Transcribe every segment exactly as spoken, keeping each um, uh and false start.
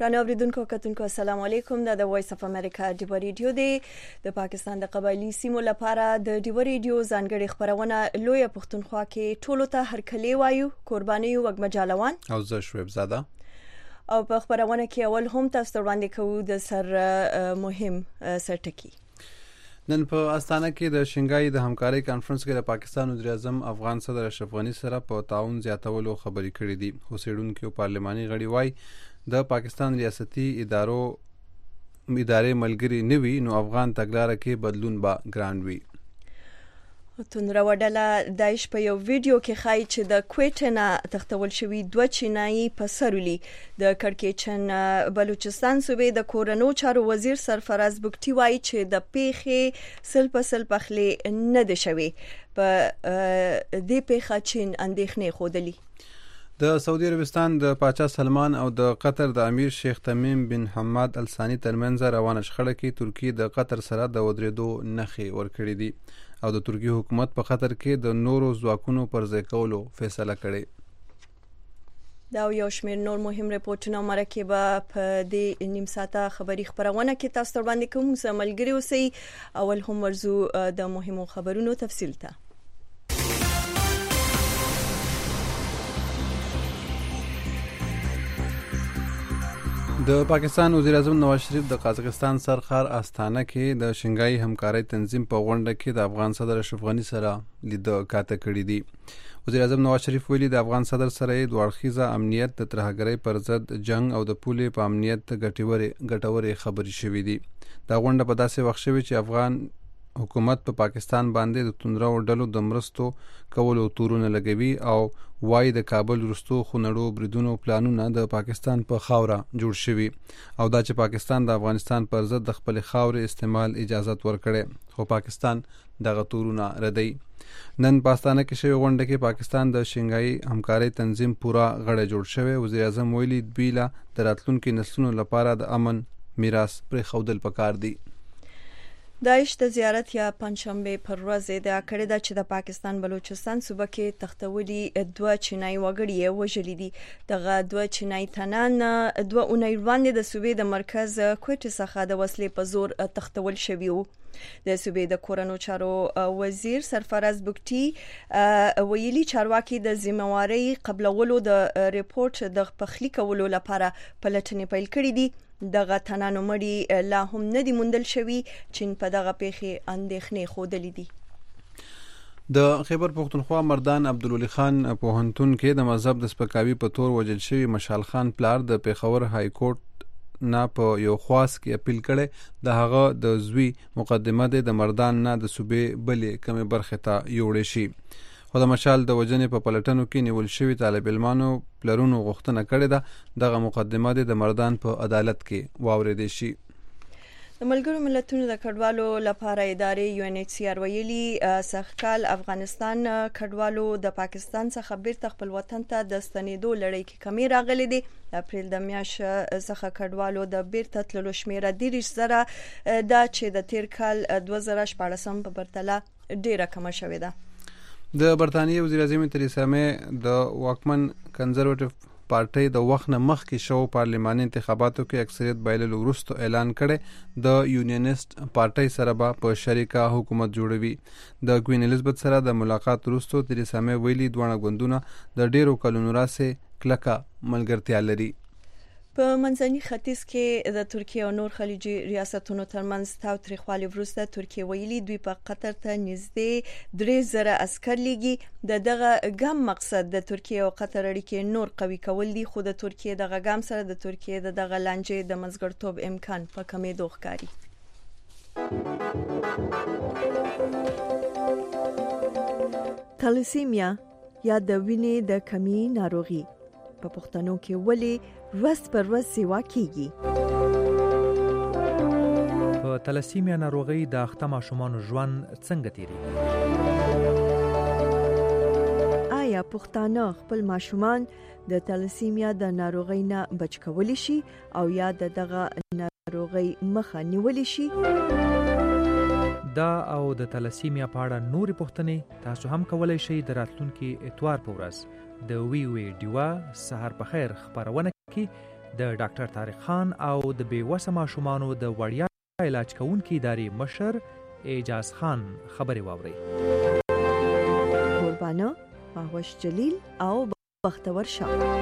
رانه اوریدونکو کتونکو السلام علیکم. دا د وایس اف امریکا ډیو ریډیو دی د پاکستان د قبایلی سیمو لپاره د ډیو ریډیو ځانګړي خبرونه لوی پښتونخوا کې ټولو ته هرکلی وایو. قرباني وګمجالوان او زه شویب زاده او په خبرونه کې اول هم تاسو ته وړاندې کوو د سر مهم سرټکی. نن په استانه کې د شنګای د همکارۍ کانفرنس کې د پاکستان وزیر اعظم افغان صدر اشرف غنی سره په تعاون زیاتولو خبرې کړې دي. اوسېدونکو پارلماني غړي وایي د پاکستان ریاستي ادارو ادارې ملګری نوي نو افغان تګلارې کې بدلون با ګران وي. تندره وډله دایښ په یو ویډیو کې خای چې د کویټ نه تختول شوی دوه چینایي پسرولي د کړکېچن بلوچستان صوبې د کورونو چارو وزیر سرفراز بوکټي وایي چې د پیښې سل په سل پخلي نه دي شوی. په دې پیښه چین اندېښنې خودلی. د سعودي عربستان د پاچا سلمان او د قطر د امیر شیخ تمیم بن حماد الثاني ترمنځ روانه شخړه کې ترکیه د قطر سره د ودرېدو نښې ورکړې دي او د ترکیه حکومت په قطر کې د نورو ځواکونو پر ځای کولو فیصله کړې. دا یو شمېر نور مهم رپورټونه مرکه به په دې نیم ساعته خبري خبرونه کې تاسو ته وړاندې کوم. زه ملګری اوسئ. اول هم ورزو د مهمو خبرونو تفصیل ته. د پاکستان وزیر اعظم نواز شریف د قازقستان سرخار استانه کې د شنګای همکارۍ تنظیم په غونډه کې د افغان صدر اشرف غنی سره لیدو کاته کړې دي. وزیر اعظم نواز شریف ویلي د افغان صدر سره د دوړخیزه امنیت د ترهګرۍ پر ضد جنگ او د پولې په امنیت ګټورې ګټورې خبرې شوې دي. دا غونډه په داسې وخت شوې چې افغان حکومت په پا پاکستان باندې د توندرو ډلو د مرستو کولو تورونه لګوي او وای د کابل وروستو خونړو بریدونو پلانونه د پاکستان په خاوره جوړ شوي او دا چې پاکستان د افغانستان پر ضد د خپل خاورې استعمال اجازه ورکړي خو پاکستان دغه تورونه ردی. نن پاکستان کې شوی غونډه کې پاکستان د شنګای همکارۍ تنظیم پورا غړی جوړ شوی. وزیر اعظم ویلي دوی له د راتلونکو نسلونو لپاره د امن میراث پرې خودل پکار دی. دایښ د زیارت یا پنځشنبه پر ورځ د اکړه د چې د پاکستان بلوچستان صوبه کې تختولي دوه چینایي وګړي وژلي دي. دغه دوه چینایي تنان دوه اونۍ وړاندې د صوبې د مرکز کوټ څخه د وسلې په زور تختول شوی وو. د صوبې د کورونو چارو وزیر سرفراز بوکټي ویلي چارواکي د ذمہواری قبلولو د ریپورت د پخلی کولو لپاره پلټنې پیل کړې دي. دغه تنانو مړي لا هم نه دي موندل شوی. چین په دغه پیښې اندېښنې خودلې دي. د خیبر پختونخوا مردان عبدالولي خان پوهنتون کې د مذهب د سپکاوي په تور وژل شوی مشال خان پلار د پیښور های کورټ نه په یو خواص کې اپیل کړي د هغه د زوی مقدمه د مردان نه د صوبې بلې کمې برخې ته یوړې شي. خو د مشال د وجنې په پلټنو کې نیول شوی طالب علمانو پلرونو غوښتنه کړې ده دغه مقدمه د مردان په عدالت کې واوریدل شي. د ملګرو ملتونو د کډوالو لپاره ادارې یو ان ایچ سی آر ویلي سخکال افغانستان کډوالو د پاکستان څخه بیرته خپل وطن ته د ستنېدو لړۍ کې کمی راغلي دي. د اپریل د میاشتې څخه کډوالو د بیرته تللو شمیره دیرش زره دا چې د تیر کال دوه زره شپاړسم په پرتله ډیره کمه شوې ده. د برتانیې وزیر اعظم تریسا مې د واکمن کنزرواتیو پارټۍ د وخت نه مخکې شو پارلماني انتخاباتو کې اکثریت بایللو وروسته اعلان کړي د یونینیست پارټۍ سره به په شریکه حکومت جوړوي. د کوین الیزابت سره د ملاقات وروسته تریسا مې ویلي دوه غوندونه د ډیرو کلونو راځي کلکه ملګرتیا لري. په منځني ختیځ کې د ترکیه او نور خلیجي ریاستونو ترمنځ تاوتریخوالي وروسته ترکیه ویلي دوی په قطر ته نږدې درې زره عسكر لګي. د دغه ګام مقصد د ترکیه او قطر اړیکې نور قوي کول دي خو د ترکیه دغه ګام سره د ترکیه د دغه لانجې د منځګړتوب امکان په کمېدو ښکاري. تلسیمیا یا د وینې د کمی ناروغي په پښتنو کې ولې ورځ پر ورځ سیوا کیږي. په تلسیمیا ناروغي د اخته ماشومانو ژوند څنګه تیریږي؟ آیا پښتانه خپل ماشومان د تلسیمیا د ناروغۍ نه بچ کولی شي او یا د دغه ناروغۍ مخه نیولی شي؟ دا او د تلسیمیا په اړه نورې پوښتنې تاسو هم کولای شئ د راتلونکي اتوار په ورځ د وی وی ډیوا سحر په خیر خبرونه کې د ډاکټر طارق خان او د بیوسه ماشومانو د وړیا علاج کوونکي ادارې مشر اعجاز خان خبرې واورئ. قربانه ماهوش جلیل او بختور شاه.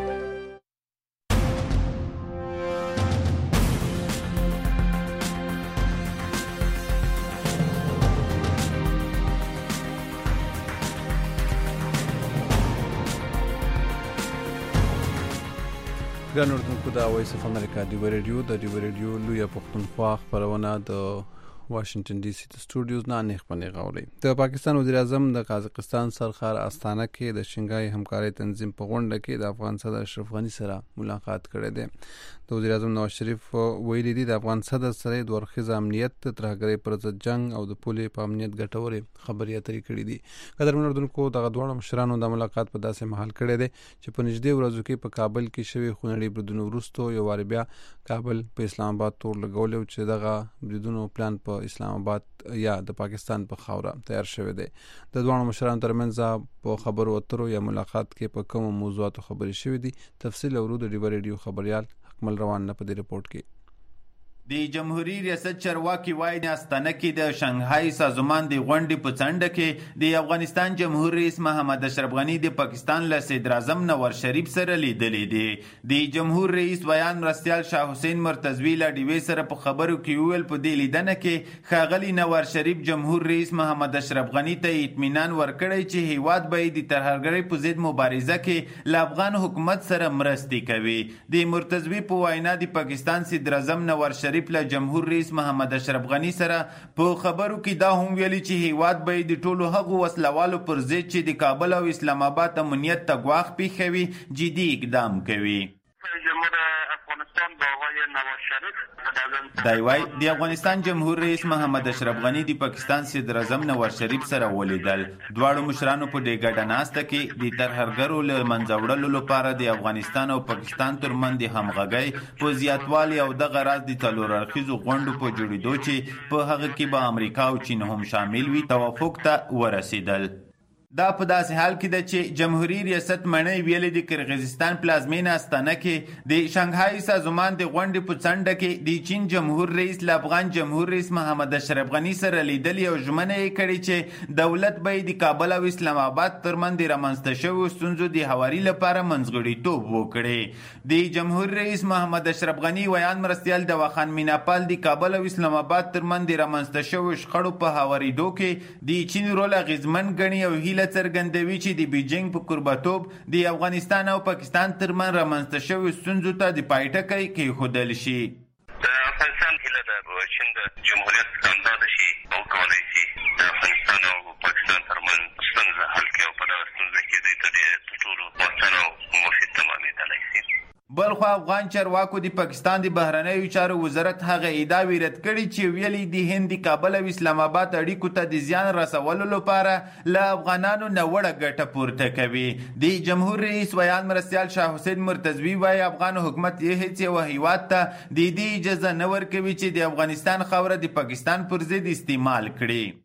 ګران اردوونکو د وایس اف امریکا ډیو ریډیو د ډیو ریډیو لویه پښتونخوا خبرونه د واشنگټن ډي سي د سټوډیوز نه نه خبرې غوړي. د پاکستان وزیر اعظم د قازقستان سرخار استانه کې د شنګای همکاري تنظیم په غونډه کې د افغان صدر اشرف غنی سره ملاقات کړې ده. د وزیر اعظم نواز شریف ویلي دي د افغان صدر سره د ورخیز امنیت ترهګرۍ پر ضد جنگ او د پولې په امنیت ګټورې خبرې اترې کړې دي. قدرمن اردوونکو دغه دوه مشرانو د ملاقات په داسې محل کړې ده چې په نږدې ورځو کې په کابل کې شوی خونړي بریدونو وروسته یو وار بیا کابل په اسلام آباد تور لګول چې دغه بریدونو پلان په اسلام آباد یا د پاکستان په خاوره تیار شوی دی. د دوه مشرانو ترمنځ په خبرو اترو یا ملاقات کې په کوم موضوعاتو خبرې شوې دي. تفصیل اورو د ډیو ریډیو خبريال اکمل روان نه په دې رپورت کې. د جمهوریت ریاست چارواکي وایي د استانه کې د شنغهای سازمان د غونډې په څنډه کې د افغانستان جمهور رئیس محمد اشرف غنی د پاکستان له صدر اعظم نواز شریف سره لیدلې دي. د جمهور رئیس ویان مرستیال شاه حسین مرتضوی له ډیوی سره په خبرو کې ویل په دې لیدنه کې ښاغلي نواز شریف جمهور رئیس محمد اشرف غنی ته اطمینان ورکړی چې هیواد به د ترهګرۍ په ضد مبارزه کې له افغان حکومت سره مرستې کوي. د مرتضوی په وینا د پاکستان صدر اعظم نواز شریف له جمهور رئیس محمد اشرف غنی سره په خبرو کې دا هم ویلي چې هیواد به د ټولو هغو وسلوالو پر ضد چې د کابل او اسلام آباد امنیت ته ګواښ پیښوي جدي اقدام کوي. دی وای د افغانستان جمهور رئیس محمد اشرف غنی د پاکستان صدر اعظم نواز شریف سره ولیدل. دواړو مشرانو په دې ګډه ناسته کې د ترهګرو له منځه وړلو لپاره د افغانستان او پاکستان ترمنځ د همغږۍ په زیاتوالي او دغه راز د څلور اړخیزو غونډو په جوړېدو چې په هغه کې به امریکا او چین هم شامل وي توافق ته ورسېدل. دا په داسې حال کې ده چې جمهوریت ریاست مڼۍ ویلې د کرغیزستان پلازمینه استانه کې د شنغهای سازمان د غونډې په څنډه کې د چین جمهور رئیس له افغان جمهور رئیس محمد اشرف غنی سره لیدلې او ژمنه یې کړې چې دولت به د کابل او اسلام آباد ترمنځ د رامنځته شویو ستونزو د هواري لپاره منځګړیتوب وکړي. د جمهور رئیس محمد اشرف غنی ویان مرستیال دواخان میناپال د کابل او اسلام آباد ترمنځ د رامنځته شویو شخړو په هوارېدو کې د چین رول اغېزمن ګڼي او هیله څرګندوي چې د بیجینګ په قربتوب د افغانستان او پاکستان ترمنځ رامنځته شویو ستونزو ته د پای ټکی کېښودل شي. د افغانستان هیله ده چې چین د جمهوریت ستاندار شي او کولی شي د افغانستان او پاکستان ترمنځ ستونزه حل کړي او په دغه ستونزه کې دوی ته د ټولو مؤثر او مفید تمامېدلی شي. بلخو افغان چارواکو د پاکستان د بهرنیو چارو وزارت هغه ادعاوې رد کړي چې ویلي د هند د کابل او اسلام آباد اړیکو ته د زیان رسولو لپاره له افغانانو نوړه ګټه پورته کوي. د جمهور رئیس ویان مرستیال شاه حسین مرتضوی وایي افغان حکومت یې هیڅ یو هیواد ته د دې اجازه نه ورکوي چې د افغانستان خاوره د پاکستان پر ضد استعمال کړي.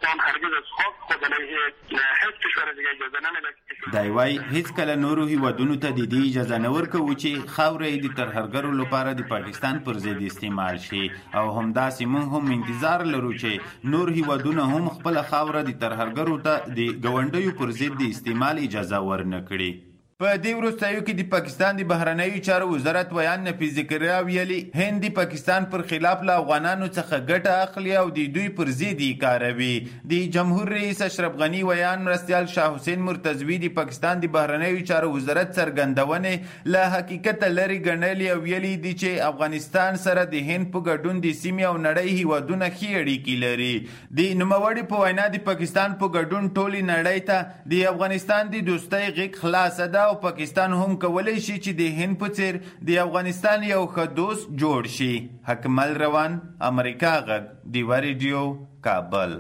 دی وای هیڅ کله نورو هیوادونو ته د دې اجازه نه ورکوو چې خاوره یې د ترهګرو لپاره د پاکستان پر ضد استعمال شي او همداسې موږ هم انتظار لرو چې نور هیوادونه هم خپله خاوره د ترهګرو ته د ګاونډیو پر ضد د استعمال اجازه ورنه کړي. په دې وروستیو کې د پاکستان د بهرنیو چارو وزارت ویان نفیس ذکریا ویلي هند د پاکستان پر خلاف له افغانانو څخه ګټه اخلي او د دوی پر ضد یې کاروي. د جمهور رئیس اشرف غنی ویان مرستیال شاه حسین مرتضوی د پاکستان د بهرنیو چارو وزارت څرګندونې له حقیقت لري ګڼلې او ویلي دي چې افغانستان سره د هند په ګډون د سیمې او نړۍ هیوادونه ښې اړیکې لري. د نوموړي په وینا د پاکستان په ګډون ټولې نړۍ ته د افغانستان د دوستۍ غېږ خلاصه ده او پاکستان هم کولی شي چې د هند په څیر د افغانستان یو ښه دوست جوړ شي. حکمل روان امریکا غږ ډیوا ریډیو کابل.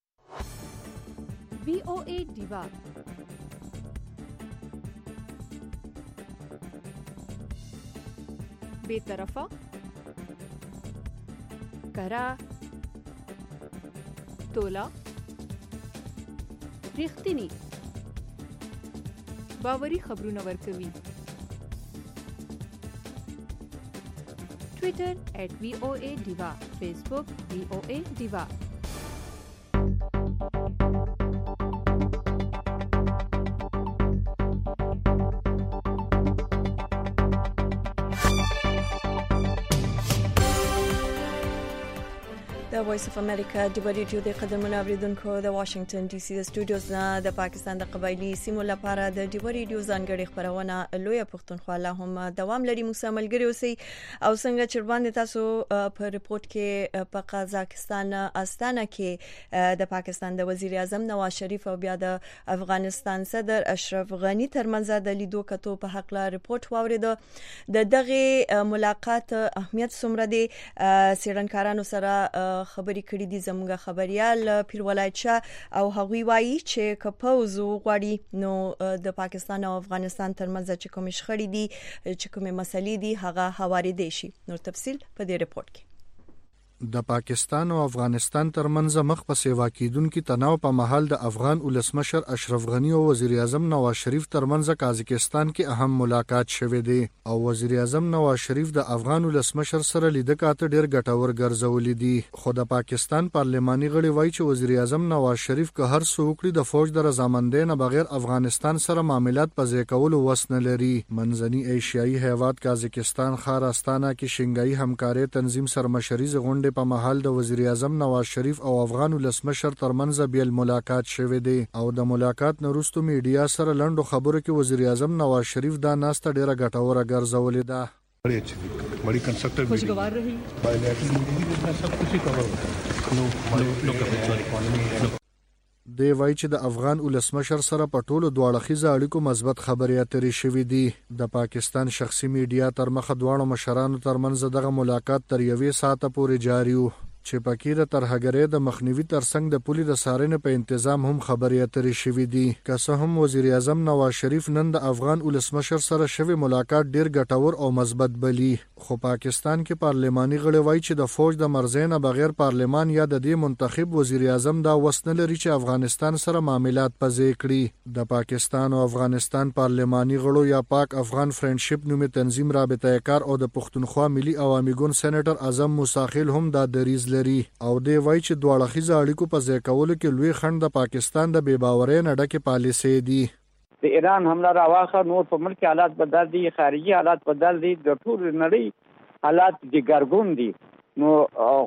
وی او ای ډیوا بے طرفه کرا تولا ریښتینی باوري خبرونه ورکوي. Twitter at V O A Diva, Facebook V O A Diva. د وایس اف امریکا د ریډیو د قدرمنو اوریدونکو د واشنگټن ډي سي د سټوډیوز نه د پاکستان د قبایلی سیمو لپاره د ډیو ریډیو ځانګړي خبرونه لوی پښتونخوا لا هم دوام لري. موږ ملګری اوسئ او څنګه چې باندې تاسو په ریپورت کې په قزاقستان استانه کې د پاکستان د وزیر اعظم نواز شریف او بیا د افغانستان صدر اشرف غنی ترمنځ د لیدو کتو په حق لا ریپورت واورید. د دغه ملاقات اهمیت څومره دی سیرنکارانو سره خبري کړې دي زموږ خبريال پیر ولایت شاه او هغوی وایي چې کپوز غواړي نو د پاکستان او افغانستان ترمنځ چې کوم شخړې دي چې کوم مسلې دي هغه هواري دي شي. نور تفصيل په دې ریپورت کې. د پاکستان او افغانستان ترمنځ مخ په سیوا کیدونکو تناو په محل د افغان ولسمشر اشرف غنی او وزیر اعظم نواز شریف ترمنځ قازقستان کې اهم ملاقات شوه دی او وزیر اعظم نواز شریف د افغان ولسمشر سره لیدل کاته ډیر ګټور ګرځولې دي. خو د پاکستان پارلماني غړي وایي چې وزیر اعظم نواز شریف که هر څه وکړي د فوج د رضامندۍ نه بغیر افغانستان سره معاملات په ځای کول وسنه لري. منځني ایشیایي هیواد قازقستان ښار استانه کې شنګایي همکاري تنظیم سرمشري غونډه په محل د وزیر اعظم نواز شریف او افغان ولسمشر ترمنځ بیل ملاقات شوه دی او د ملاقات وروسته میډیا سره لنډو خبرو کې وزیر اعظم نواز شریف دا ناسته ډیره ګټوره ګرځولې ده. बड़ी अच्छी थी, बड़ी कंस्ट्रक्टिव खुशगवार रही। बायलैटरल मीटिंग में सब कुछ ही कवर होता है. No no cover دی وای چې د افغان ولسمشر سره په ټولو دواړه خيزه اړیکو مثبت خبرې اترې شوې دي. د پاکستان شخصي میډیا تر مخه دواړو مشرانو ترمنځ دغه ملاقات تر یوې ساعته پورې جاری و چې پکې د ترهګرۍ د مخنیوي ترڅنګ د پولی د سارنې په تنظیم هم خبرې اترې شوې دي. که څه هم وزیر اعظم نواز شریف نن د افغان ولسمشر سره شوی ملاقات ډیر ګټور او مثبت بلی، خو پاکستان کې پارلماني غړي وایي چې د فوج د مرزۍ نه بغیر پارلمان یا د دې منتخب وزیر اعظم دا وسنه لري چې افغانستان سره معاملات پزې کړي. د پاکستان او افغانستان پارلماني غړو یا پاک افغان فرندشپ نومي تنظیم رابطه کار او د پښتونخوا ملي عوامي ګوند سېنیټر اعظم موساخیل هم دا دریز لري او دی وایي چې دواړه خيزه اړیکو په ځای کولو کې لوی خنډ د پاکستان د بې باورۍ نه ډکې پالیسۍ دي. د ایران حمله راواخه نور په ملک حالات بدل دي، خارجي حالات بدل دي، د ټول نړۍ حالات دګرګون دي. نو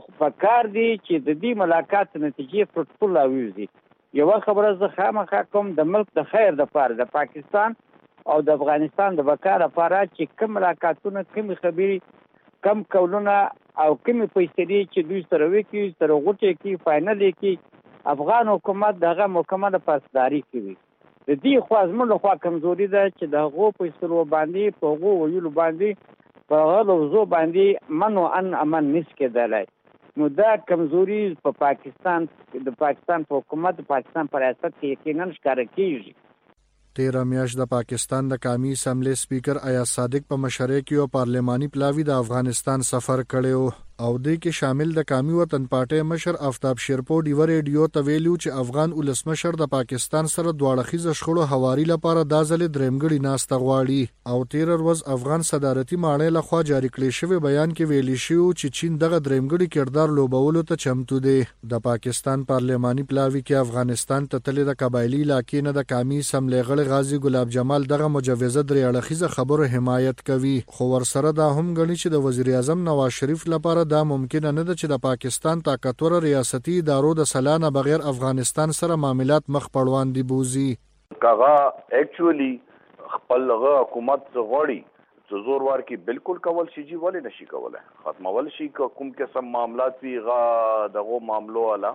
فکر دي چې د دې ملاقات نتیجې پروتوکول راوځي. یو خبره زه خامخا کوم د ملک د خیر د پاره د پاکستان او د افغانستان د بقا لپاره چې کوم ملاقاتونه کوم خبري کم کولونه او کوم پیسې چې دوی سره وکړي سره غوټه کې فائنل کې افغان حکومت دغه مکمله پاسداري کوي. د دې خوازمن له خوا کمزوري ده چې دغه پیسې باندې په غو ویلو باندې په غلو زو باندې منو ان امن نس کېدلای. نو دا کمزوري په پاکستان د پاکستان په حکومت د پاکستان پر ریاست کې یقینا ښکار کیږي. تیرا میاشت د پاکستان د قومي اسمبلی سپیکر ایاز صادق په مشرۍ کې او پارلماني پلاوی د افغانستان سفر کړو او د کې شامل د قومي وطن پارټي مشر آفتاب شیرپو ډیو ریډیو ته ویلو چې افغان ولسمشر د پاکستان سره دواړه خيزه شخړو حواري لپاره د ځل درېمګړي ناسته غواړي او تیر ورځ افغان صدارتي ماڼۍ له خوا جاری کړی شوی بیان کې ویلي شو چې چین دغه درېمګړي کردار لوبولو ته چمتو دی. د پاکستان پارلماني پلاوی کې افغانستان ته تل د قبایلی علاقې نه د قومي اسمبلی غړي غازی ګلاب جمال دغه مجوزه درې اړخیزه خبرو حمایت کوي، خو ورسره دا هم غني چې د وزیر اعظم نواز شریف لپاره دا ممکن نه ده چې د پاکستان طاقتور ریاستي ادارو د سلانه بغیر افغانستان سره معاملات مخ پړوان دي بوزي. کاغه اکچولی خپل حکومت غوړي چې زور ور کې بالکل کول شي جی ولې نشي کولای ختمول شي کوم قسم معاملات وی غا دغه معاملو والا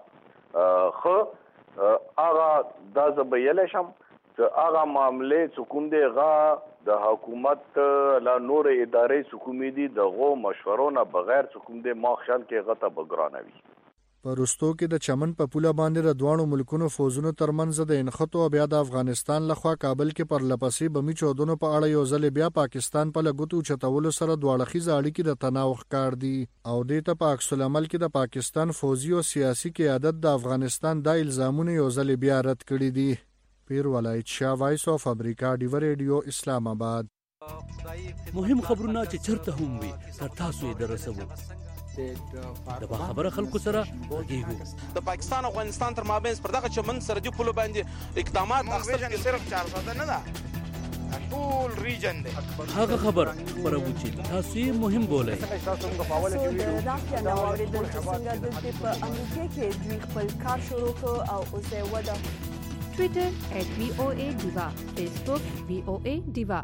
خو هغه د زبېل شم چې هغه معاملې څوک دی غا د حکومت لا نور ادارې حکومي دي دغه مشورونه بغیر حکومت ما خیال کې غته بګرانوي. پرستو کې د چمن په پوله باندې د دوانو ملکونو فوزونو ترمنځ د انخطو بیا د افغانستان لخوا کابل کې پر لپسې بمی چودونو په اړه یو ځل بیا پاکستان په لګوتو چتولو سره دواړه خيزه اړیکې د تناو ښکار دي او د ته په عکس العمل کې د پاکستان فوزي او سیاسي قیادت د افغانستان د الزامونو یو ځل بیا رد کړی دي. پیر ولایت شاه، وایس اف امریکا، ډیو ریډیو، اسلام آباد. مهم خبرونه چې چرته هم وي تر تاسو یې درسوو د با خبره خلکو سره غږیږو د پاکستان او افغانستان تر مابین پر دغه چمن سرحدي پولو باندې اقدامات اخیستل صرف چار ساده نه ده ټول ریجن دی هغه خبر خبرو چې تاسو یې مهم بولئ د رافیا نو اوریدل چې څنګه د په امریکا کې دوی خپل کار شروع کړ او اوس یې ودا ټوئیټر ات وی او ای ډیوا فیسبوک وی او ای ډیوا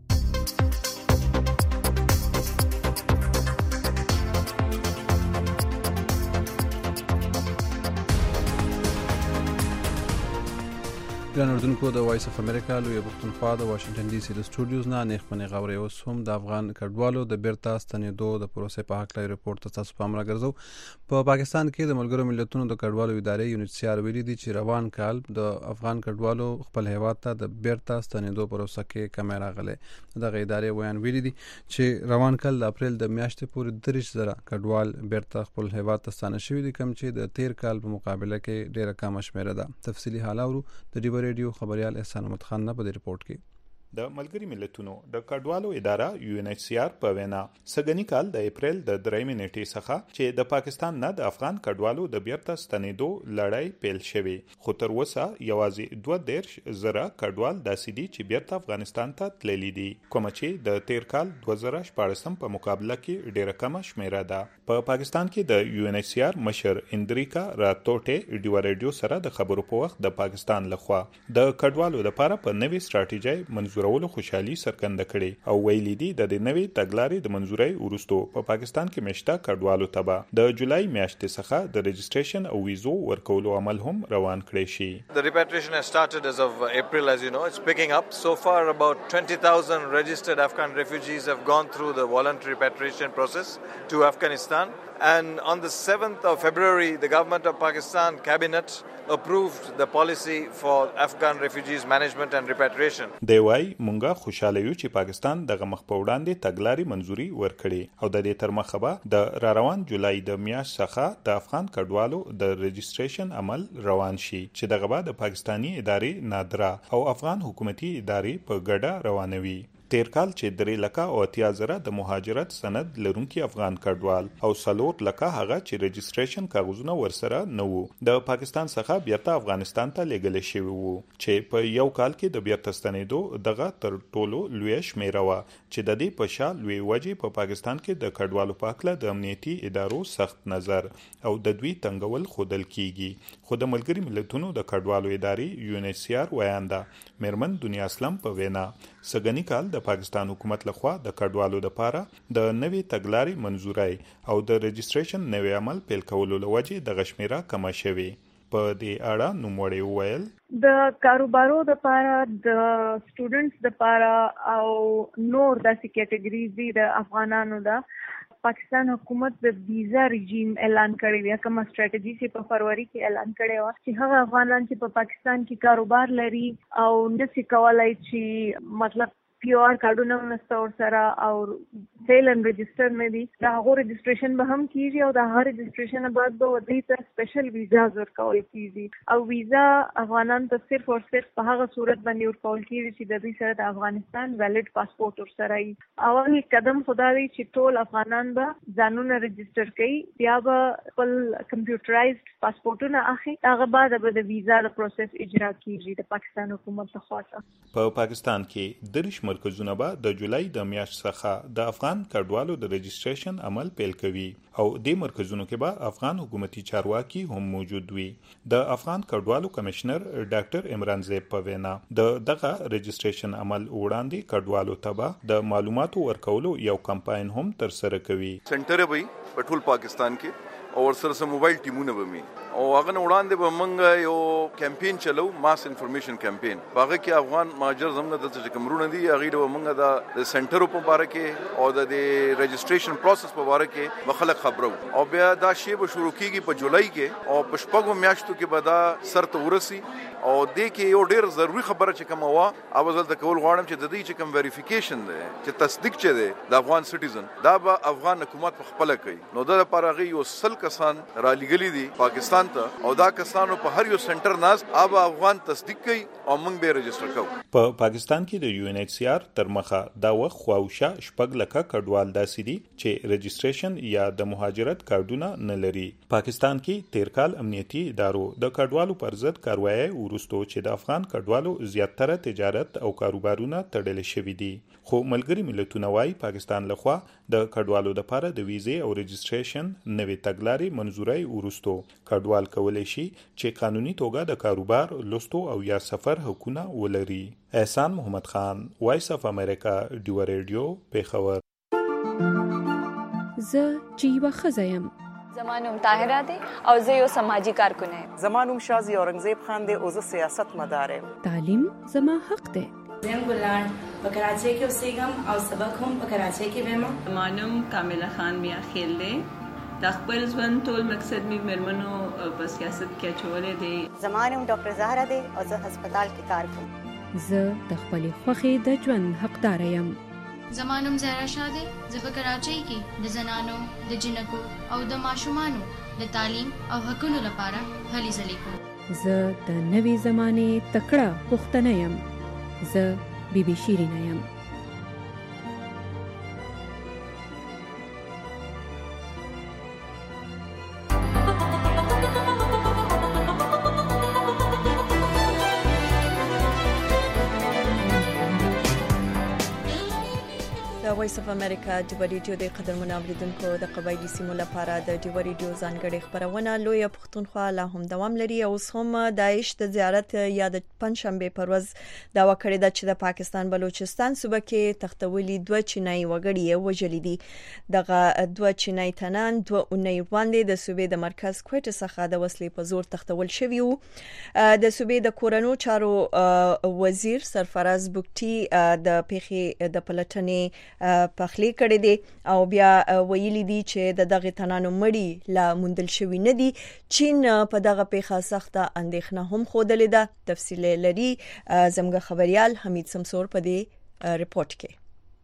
ګران اردوونکو د وایس اف امریکا لوی پښتونخوا د واشنگټن ډي سي د سټوډیوز نه نیخمنې غوړې اوس هم د افغان کډوالو د بیرته ستنېدو د پروسې په حق لای رپورت ته تاسو پام راګرځو په پا پاکستان کې د ملګرو ملتونو د کډوالو ادارې یونټ سی آر ویلي دي چې روان کال د افغان کډوالو خپل هیواد ته د بیرته ستنېدو پروسه کې کمی راغله دغه ادارې ویان ویلي دي چې روان کال د اپریل د میاشتې پورې درې زره کډوال بیرته خپل هیواد ته ستانه شوي دي کوم چې د تیر کال په مقابله کې ډیره کم شمیره ده تفصیلی حالات د ډیو ریډیو خبريال احسان احمد خان نه په ریپورت کې د ملګری ملتونو د کډوالو اداره یو ان ایچ سی آر په وینا سګنی کال د اپریل د درېمې نیټې څخه چې د پاکستان نه د افغان کډوالو د بیرته ستنېدو لړۍ پیل شوې خو تر اوسه یوازې دوه دیرش زره کډوال داسې دي چې بیرته افغانستان ته تللي دي کوم چې د تیر کال دوه زره شپږ په مقابله کې ډیره کم شمیره ده په پا پاکستان کې د یو ان ایچ سی آر مشر اندریکا راتوټه ډیو ریډیو سره د خبرو په وخت د پاکستان لخوا د کډوالو لپاره په نوې ستراتیژي منظور ورولو خوشحالي څرګنده کړي او ویلي دي د نوې تګلارې د منځورۍ وروسته په پاکستان کې مشته کډوالو ته د جولای میاشتې څخه د رجسټریشن او ویزو ورکولو عمل هم روان کړی شي. The repatriation has started as of April, as you know. It's picking up. So far, about twenty thousand registered Afghan refugees have gone through the voluntary repatriation process to Afghanistan. And on the seventh of February, the government of Pakistan cabinet approved the policy for Afghan refugees management and repatriation. دی وای مونږه خوشاله یو چې پاکستان دغه مخ په وړاندې تګلاري منځوري ورکړي او د دې تر مخه به د را روان جولای د میاشت څخه د افغان کډوالو د رجسټریشن عمل روان شي چې دغه به د پاکستانی ادارې نادرا او افغان حکومتي ادارې په ګډه روانوي. تیر کال چې درې لکه او اتیا زره د مهاجرت سند لرونکي افغان کډوال او سلور لکه هغه چې رجسټریشن کاغذونه ورسره نه وو د پاکستان څخه بیرته افغانستان ته لیږل شوی وو چې په یو کال کې د بیرته ستنېدو دغه تر ټولو لوی شمیره و چې د دې په شا لوی وجې په پاکستان کې د کډوالو په اړه د امنیتي ادارو سخت نظر او د دوی تنګول خودل کیږي خو د ملګری ملتونو د کډوالو ادارې یو ان ایچ سی آر ویاندا مرمن دنیا اسلام په وینا سګنی کال د پاکستان حکومت لخوا د کډوالو لپاره د نوې تګلارې منځوري او د رجسټریشن نوې عمل پیل کولو لوجه د غشمیره کم شوي په دې اړه نوموړی ویل د کاروبارو د لپاره د سټوډنټس د لپاره او نور داسې کټګریز دي د افغانانو د پاکستان حکومت د ویزا رژیم اعلان کړی دی کومه ستراتیژي چې په فروری کې اعلان کړی و چې هغه افغانان چې په پاکستان کې کاروبار لري او نشي کولای چې مطلب پیو آر کارډونه نسته ور سره او سیل ان رجسٹر نه دي دا هغه رجسټریشن به هم کیږي او دا هغه رجسټریشن بعد به ودی ته سپیشل ویزا ورکول کیږي او ویزا افغانان ته صرف او صرف په هغه صورت باندې ورکول کیږي چې د دې سره د افغانستان ویلډ پاسپورت ور سره وي اول قدم خدای چې ټول افغانان به ځانونه رجسټر کړي بیا به خپل کمپیوټرایزډ پاسپورتونه اخلي هغه بعد به د ویزا د پروسس اجرا کیږي د پاکستان حکومت لخوا په پاکستان کې درش مرکزونه به د جولای د میاشت څخه د افغان کډوالو د رجسټریشن عمل پیل کوي او د مرکزونو کې به افغان حکومتي چارواکي هم موجود وي د افغان کډوالو کمشنر ډاکټر عمران زیب په وینا د دغه رجسټریشن عمل وړاندې کډوالو ته به د معلوماتو ورکولو یو کمپاین هم تر سره کوي سنټر به په ټول پاکستان کې او سره سره موبایل ټیمونه به می او هغه وړاندې به موږ یو کمپاین چلو ماس انفارمیشن کمپاین هغه کې افغان مهاجر زموږ د چې کومرونه دي هغه به موږ د سنټر په اړه کې او د رجسټریشن پروسس په اړه کې مخالک خبرو او بیا دا شی به شروع کیږي په جولای کې او په شپږو میاشتو کې به دا سرته ورسي او د کې یو ډیر ضروری خبره چې کوم وا اوازل د کول غواړم چې د دې چې کوم ویریفیکیشن دی چې تصدیق چي دی د افغان سټیزن دا به افغان حکومت په خپل کوي نو د لپاره غي یو سل کسان را لګلی دي پاکستان افغان ته او دا کسانو په هر یو سنټر ناس اب افغان تصدیق کوي او موږ به رجسټر کوو. په پاکستان کې د یو ان ایچ سی آر تر مخه دا وخت خواوشا شپږ لکه کډوال داسې دي چې رجسټریشن یا د مهاجرت کارډونه نه لري. پاکستان کې تیر کال امنیتي ادارو د کډوالو پر ضد کاروایی ورستو چې د افغان کډوالو زیاتره تجارت او کاروبارونه تړل شوي دي. خو ملګری ملتونه وايي پاکستان لخوا د کډوالو لپاره د ویزې او رجسټریشن نوې تګلارې منزوري ورستو کډوال کولای شي چې قانوني توګه د کاروبار لوستو او یا سفر حقونه ولري. احسان محمد خان، وایس اف امریکا، ډیو ریډیو، پیښور. زه چې یو خزایم زمانوم طاهره دی او زه یو سماجی کارکونه یم. زمانوم شازی اورنګزیب خان دی او زه سیاست مدار یم. تعلیم زما حق دی. زم ګلان په کراچۍ کې اوسېږم او سبق هم په کراچۍ کې وایم. زمانوم کامله خان میا خیل دی. د خپل ژوند ټول مقصد می مرمنو په سیاست کې اچولې دی. زمانوم ډاکټر زهرا دی او زه هسپتال کې کار کوم. زه د خپل خوخي د ژوند حقدار یم. زمانوم زهرا شاه دی. زه په کراچۍ کې د زنانو د جنکو او د ماشومانو د تعلیم او حقوقو لپاره هلې ځلې کوم. زه د نوې زمانه تکړه پښتنه یم. زه بی بی شیرینه یم. د وایس اف امریکا د ریډیو د قدرمن اوریدونکو د قبایلی سیمو لپاره د ډیو ریډیو ځانګړي خبرونه لوی پښتونخوا لا هم دوام لري او هم داعش د زیارت یا د پنځشنبه پر ورځ دا وکړه د چې د پاکستان بلوچستان صوبه کې تختولي دوه چینای وګړي وژل دي. دغه دوه چینای تنان دوه اونۍ وړاندې د صوبې د مرکز کوټه څخه د وسلې په زور تختول شوی وو. د صوبې د کورونو چارو وزیر سرفراز بوکټي د پیخي د پلټنې پخلی کړی دی او بیا ویلي دي چې د دغه تنانو مړی لا مندل شوی نه دي. چین په دغه پیښه سخته اندېښنه هم خوده ده. تفصیل لري زموږ خبريال حمید سمسور په دې ریپورت کې.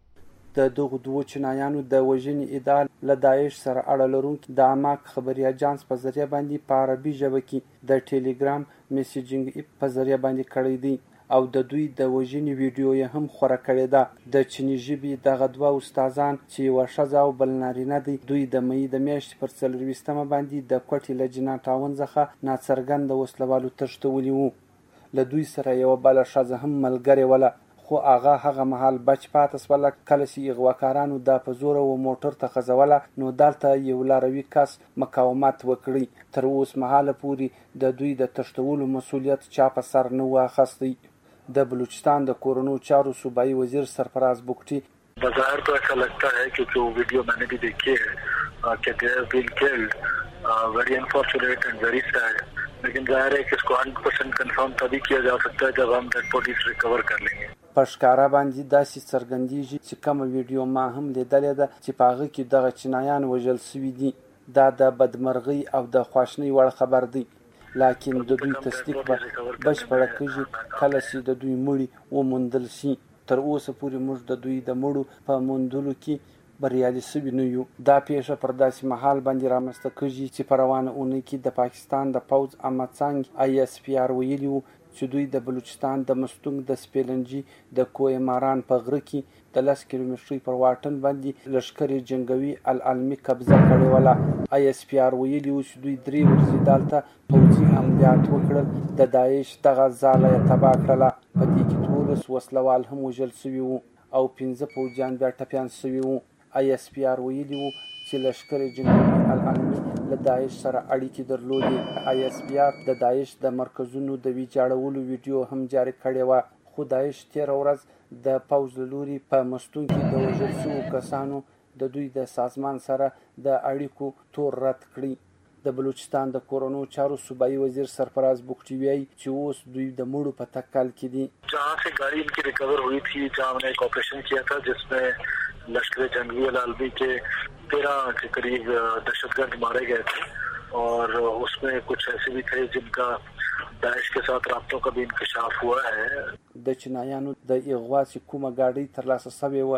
د دغه دوه چینایانو د وژنې ادعا له داعش سره اړه لرونکي د اماک خبري اجانس په ذریعہ باندې په عربي ژبه کې د ټیلیګرام میسیجینګ اپ په ذریعہ باندې کړی دی او د دوی د وژنې ویډیو یې هم خوره کړې ده. د چینی ژبې دغه دوه استادان چې یوه ښځه او بل نارینه دی دوی د مۍ د میاشتې پر څلرویشتمه باندې د کوټې له جناټاون څخه ناڅرګنده وسلوالو تښتولي وو. له دوی سره یوه بله ښځه هم ملګرې وله خو هغه هغه مهال بچ پاتې سوله. کله چې اغواکارانو دا په زوره و موټر ته خزوله نو دلته یو لاروي کس مقاومت وکړي. تر اوس مهاله پورې د دوی د تښتولو مسؤلیت چا په سر نه و اخیستی. د بلوچستان د کورونو چارو صوبائی وزیر سرفراز بوکٹی بظاہر تو ایسا لگتا ہے کیونکہ وہ ویڈیو میں نے بھی دیکھی ہے کہ they have been killed, very unfortunate and very sad. لیکن ظاہر ہے کہ اس کو ہنڈریڈ پرسینٹ کنفرم تبھی کیا جا سکتا ہے جب ہم ڈیڈ باڈیز ریکور کر لیں گے. پښکارا باندې داسې څرګندېږي چې کوم ویډیو ما هم لیدلې ده چې په هغه کې دغه چینایان وژل شوي دي. دا د بدمرغۍ او د خواشنۍ وړ خبر دی. لکن د دوی تصدیق به بشپړه کېږي کله چې د دوی مړي وموندل شي. تر اوسه پورې موږ د دوی د مړو په موندلو کې بریالي شوي نه یو. دا پیښه پر داسې مهال باندې رامنځته کېږي چې په روانه اونۍ کې د پاکستان د پوځ امڅنګ آی اس پی آر ویلي وو چې دوی د بلوچستان د مستونګ د سپیلنجي د کوه ماران په غره کې د لس کیلومترۍ پر واټن باندې لشکري جنگوي العلمي قبضه کړې وله. آی اس پی آر ویلي وو چې دوی درې ورځې دلته پوځي عملیات وکړل. د داعش دغه ځاله یې تباه کړله. په دې کې دولس وسلوال هم وژل شوي وو او پنځه پوځیان بیا ټپیان شوي وو. آی اس پی آر ویلي وو چې لشکري جنگوي العلمي له داعش سره اړیکې درلودې. آی اس پی آر د داعش د مرکزونو د ویجاړولو ویډیو هم جاري کړې وه. خو داعش تېره ورځ د پوځ له لوري په مستون کې د وژل شوو کسانو د دوی د سازمان سره د اړیکو تور رد کړي. د بلوچستان د کورونو چارو صوبائی وزیر سرفراز بوکٹی وایي چې اوس دوی د مړو په تکل کې دي. جہاں سے گاڑی ان کی ریکور ہوئی تھی جہاں ہم نے ایک آپریشن کیا تھا جس میں لشکر جنگی العلمی کے تیرہ کے قریب دہشت گرد مارے گئے تھے اور اس میں کچھ ایسے بھی تھے جن کا داعش کے ساتھ رابطوں کا بھی انکشاف ہوا ہے. د چینایانو د اغوا چې کومه ګاډۍ ترلاسه شوې وه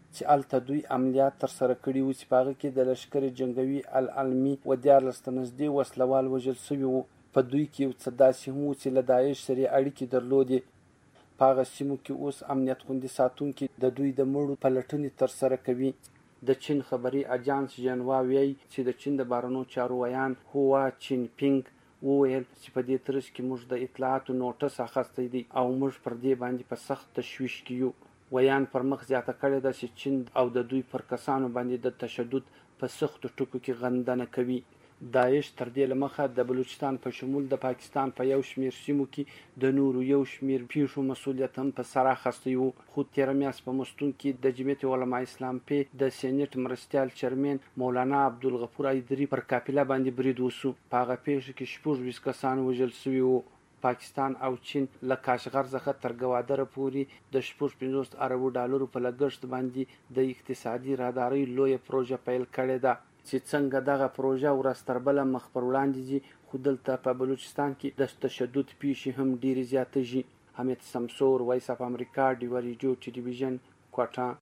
چې هلته دوی عملیات ترسره کړي وو چې په هغه کې د لښکر جنګوي العلمي و دیارلس ته نږدې وسلوال وژل سوي وو. په دوی کې یو څه داسې هم وو چې له داعش سره اړیکې درلودې. په هغه سیمو کې اوس امنیت خوندي ساتونکي د دوی د مړو پلټنې ترسره کوي. د چین خبري اجانس ژنوا وایي چې د چین د بهرنیو چارو ویان هوا چین پینګ وویل چې په دې ترڅ کې موږ د اطلاعاتو نوټس اخیستی دی او موږ پر دې باندې په سخت تشویش کې یو. ویان پر مخ زیاته کړې ده چې چین او د دوی پر کسانو باندې د تشدد په سختو ټکو کې غندنه کوي. داعش تر دې له مخه د بلوچستان په شمول د پاکستان په یو شمېر سیمو کې د نورو یو شمېر پیښو مسؤلیت هم په سر اخیستی و. خو تېره میاشت په مستون کې د جمعیت علما اسلام په د سینټ مرستیال چیرمن مولانا عبدالغفور ایدري پر قافله باندې برید وسو. په هغه پیښه کې شپږ ویشت کسان وژل سوي وو. پاکستان او چین له کاشغر څخه تر ګوادره پورې د شپږ پنځوس اربو ډالرو په لګښت باندې د اقتصادي راهدارۍ لویه پروژه پیل کړې ده چې څنګه دغه پروژه ورځ تر بله مخ پر وړاندې ځي. خو دلته په بلوچستان کې د تشدد پیښې هم ډېرې زیاتېږي. حمید سمسور، وایس اف امریکا، ډیوه ریډیو ټلویزیون، کوټه.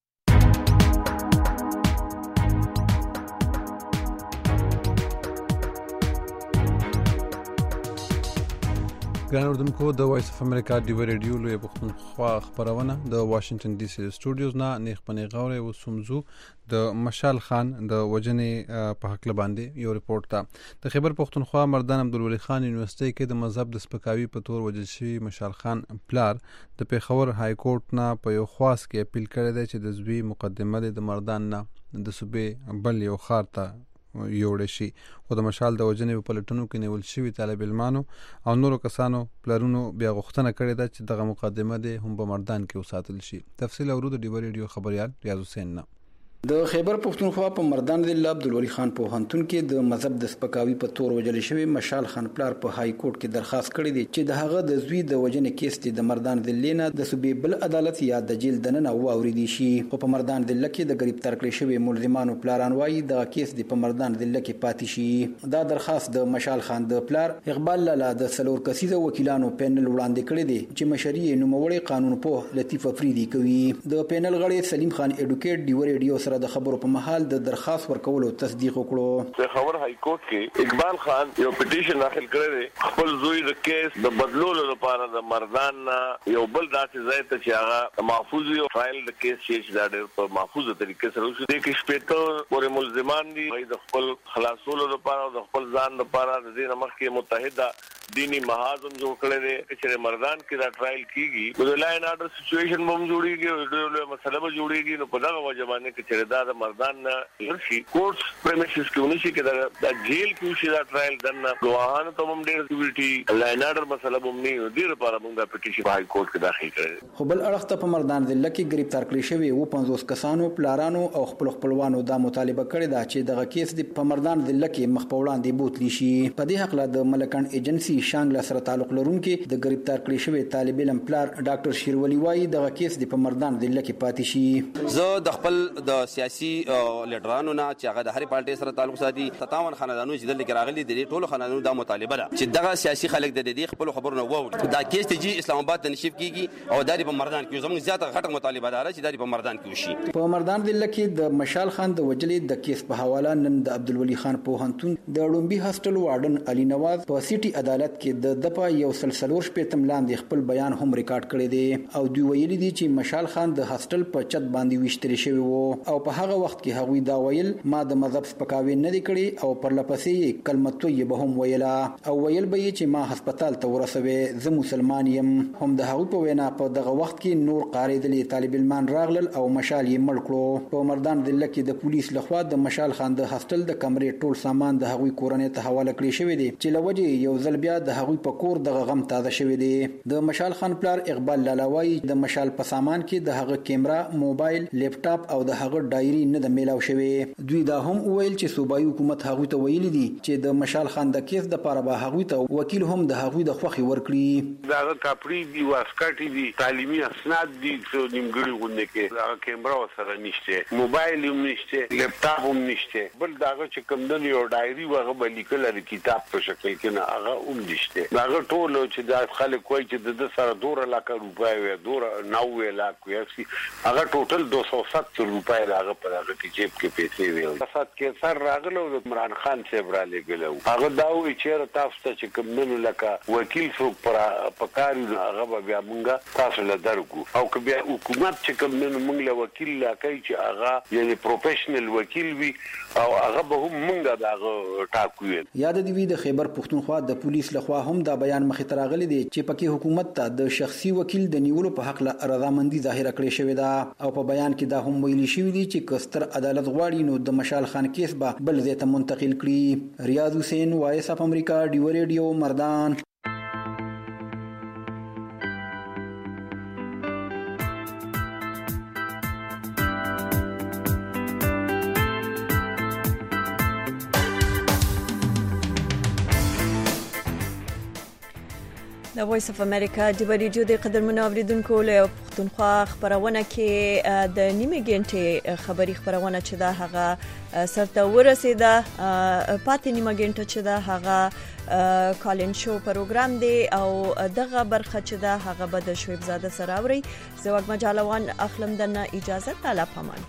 ګران اردوونکو، د وایس اف امریکا ډیوه ریډیو لوی پښتونخوا خبرونه د واشنگټن ډي سي سټوډیوز نه نیغ پنې غوړې و سمزو د مشال خان د وجنې په حق باندې یو ریپورت ته د خیبر پښتونخوا مردان عبدالولي خان یونیورسيټي کې د مذهب د سپکاوي په تور وجل شوی مشال خان پلار د پیښور های کورټ نه په یو خواست کې اپیل کړی دی چې د زوی مقدمه د مردان نه د صوبې بل یو خار ته یوړ شي. خو د مشال د وجنې په پلټنو کې نیول شوي طالب علمانو او نورو کسانو پلرونو بیا غوښتنه کړې ده چې دغه مقدمه د هم په مردان کې وساتل شي. تفصیل اورو د ډیوه ریډیو خبريال ریاض حسین نه. د خیبر پښتونخوا په مردان ضلع عبدالولي خان پوهنتون کې د مذهب د سپکاوي په تور وجل شوی مشال خان پلار په های کورټ کې درخواست کړی دی چې د هغه د زوی د وجنې کیس د مردان ضلع نه د صوبې بل عدالت یا د جیل دننه واوریدي شي. خو په مردان ضلع کې د گرفتار کړی شوی ملزمانو پلاران وایي د کیس د په مردان ضلع کې پاتې شي. دا درخواست د مشال خان د پلار اقبال لاله د سلور کسیزه وکیلانو پینل وړاندې کړی دی چې مشري نوموړی قانون په لطیف افریدي کوي. د پینل غړي سلیم خان اډوکیټ ډیوه ریډیو سره د خبرو په د درخواست ورکولو تصدیق وکړو. د خبر های کورټ کې اقبال خان یو پټیشن داخل کړی دی خپل زوی د کیس د بدلولو لپاره د مردان یو بل داسې ځای ته چې هغه محفوظ یو فایل د کیس چې دا ډېر په محفوظه طریقې سره وشي. د کې شپېته پورې ملزمان دي د خپل خلاصولو لپاره او د خپل ځان لپاره د دې مخکې متحده دینی محاذم جوړ کړی دی چې مردان کې دا ټرایل کیږي. د لاین آرډر سچويشن هم جوړیږي او د مسله به جوړیږي. نو په دغه وجه باندې چې دا د مردان لرشي کورټس پریمیسز کې ونشي کې دا جیل کې شي دا ټرایل دنه ګواهانو ته هم ډېر سیکیورټي لاین آرډر مسله هم نه دی لپاره موږ دا پټیشن های کورټ کې داخل کړی. خو بل اړخ ته په مردان ضلع کې گرفتار کړی شوی و پنځوس کسانو پلارانو او خپل خپلوانو دا مطالبه کړې ده چې دغه کیس د په مردان ضلع کې مخ په وړاندې بوتلی شي. په دې حق له د ملکان ایجنسی شانګل سره تعلق لرونکي د گرفتار کړی شوی طالب علم پلار ډاکټر شیرولی وایي دغه کیس د په مردان ضلع کې پاتې شي. زه د خپل د سیاسي لیډرانو نه چې هغه د هر پارټي سره تعلق ساتي تتاون خاندانو چې دلته راغلي د ټولو خاندانونو دا مطالبه ده چې دغه سیاسي خلک د دې خپل خبرونه ووري. دا کیس ته جی اسلام آباد ته نشيب کیږي او داري په مردان کې زموږ زیاته غټه مطالبه ده چې داري په مردان کې وشي. په مردان ضلع کې د مشال خان د وجلې د کیس په حواله نن د عبدالولي خان پوهنتون د ډومبي هاستل وارډن علي نواز په سيټي عدالت کې د دپا یو سلسلور شپېتم لاندې خپل بیان هم ریکارډ کړی دی او دوی ویلي دي چې مشال خان د هاستل په چت باندې وشتري شوی وو او په هغه وخت کې هغوی دا ویل ما د مذهب سپکاوي نه دی کړی او پر لپسې کلمه طیبه هم ویلا او ویل به چې ما هسپتال ته ورسوي زه مسلمان یم. هم د هغوی په وینا په دغه وخت کې نور قاریدلي طالب علمان راغلل او مشال یې مړ کړو. په مردان ضلع کې د پولیس لخوا د مشال خان د هاستل د کمرې ټول سامان د هغوی کورنۍ ته حواله کړی شوی دی چې لوجه یو ځل بیا د هغوی په کور دغه غم تازه شوی دی. د مشال خان پلار اقبال لالاوی د مشال په سامان کې د هغه کیمرا، موبایل، لیپټاپ او د هغه ډایری نه د میلاو شوی. دوی دا هم ویل چې صوبایي حکومت هغوی ته ویلي دي چې د مشال خان د کیس د پاره به هغوی ته وکیل هم د هغوی د خوخي ورکړي. دا کاپړي دي واسکټي دي تعلیمي اسناد دي چې نیمګړي غونډه کې دا کیمرا سره نشته، موبایل هم نشته، لیپټاپ هم نشته. بل دا چې کوم د یو ډایری وغه بلیکل د کتاب په شکل کې نه هغه هم نشته هغه ټول چې د خلک کوی چې د سره دوه لک روپۍ وي دوه نوي لک وي هغه ټوټل دوه سوه ستر روپۍ راغه په هغه کې جیب کې پیسې وي فساد کې سر راغلو د عمران خان صاحب را لګلو هغه دا وی چې تاسو ته چې کوم نن لکه وکیل څوک پر پکاري هغه بیا مونږه تاسو له درکو او که بیا حکومت چې کوم نن مونږ له وکیل لا کوي چې هغه یعنی پروفیشنل وکیل وي او هغه به هم مونږه دا ټاکو یاد دی وی د خیبر پښتونخوا د پولیس لخوا هم دا بیان مخې ته راغلی دی چې پکې حکومت ته د شخصي وکیل د نیولو په حق له رضامندي ظاهره کړې شوې ده او په بیان کې دا هم ویلي شوی دی چې کستر عدالت غواړي نو د مشال خان کیس به بل ځای ته منتقل کړي ریاض حسین وایس اف امریکا ډیو ریډیو مردان د وایس اف امریکا د ریډیو د قدرمنو اوریدونکو له پښتونخوا خبرونه کې د نیمه غنټه خبری خبرونه چې دا هغه سرته ورسېده پاتې نیمه غنټه چې دا هغه کالن شو پروګرام دی او دغه برخه چې دا هغه به د شعیب زاده سره اوري زوګ مجالوان اخلم دنه اجازه تعالی پامان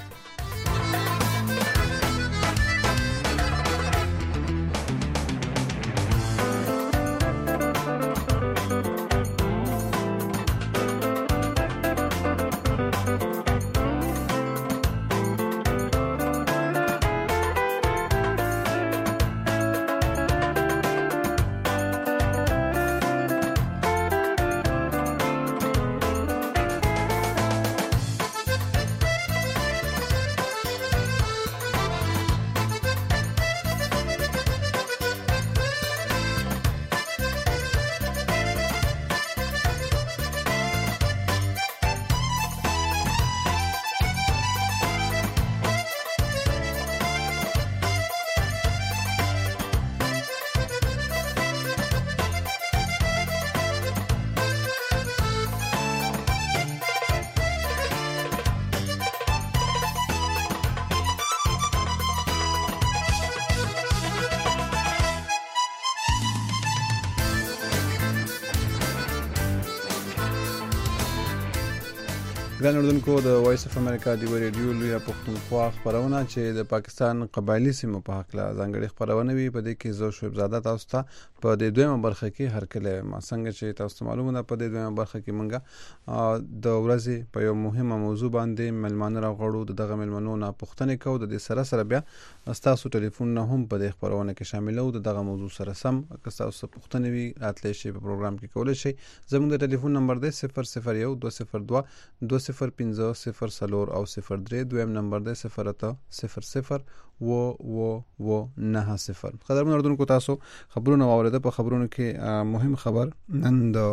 ګران اوریدونکو د وایس اف امریکا د ریډیو لوی پښتونخوا خبرونه چې د پاکستان قبایلی سیمو په حق له ځانګړي خبرونه وي په دې کې زو شعیب زاده تاسو ته په دې دویمه برخه کې هر کله ما څنګه چې تاسو معلومه په دې دویمه برخه کې مونږه د ورځې په یو مهمه موضوع باندې ملمانه راغړو دغه ملمنو نه پښتنه کو د سره سره بیا تاسو ټلیفون نه هم په دې خبرونه کې شاملو دغه موضوع سره سم که تاسو پښتنه وي راتلې شي په پروګرام کې کولای شي زموږ د ټلیفون نمبر دی صفر صفر یو دو صفر دو دو صفر پنځه صفر سلور او صفر درې دویم نمبر دی صفر اته صفر صفر و و و نه صفر قدرمن اردوونکو تاسو خبرونه واورید په خبرونو کې مهم خبر نن د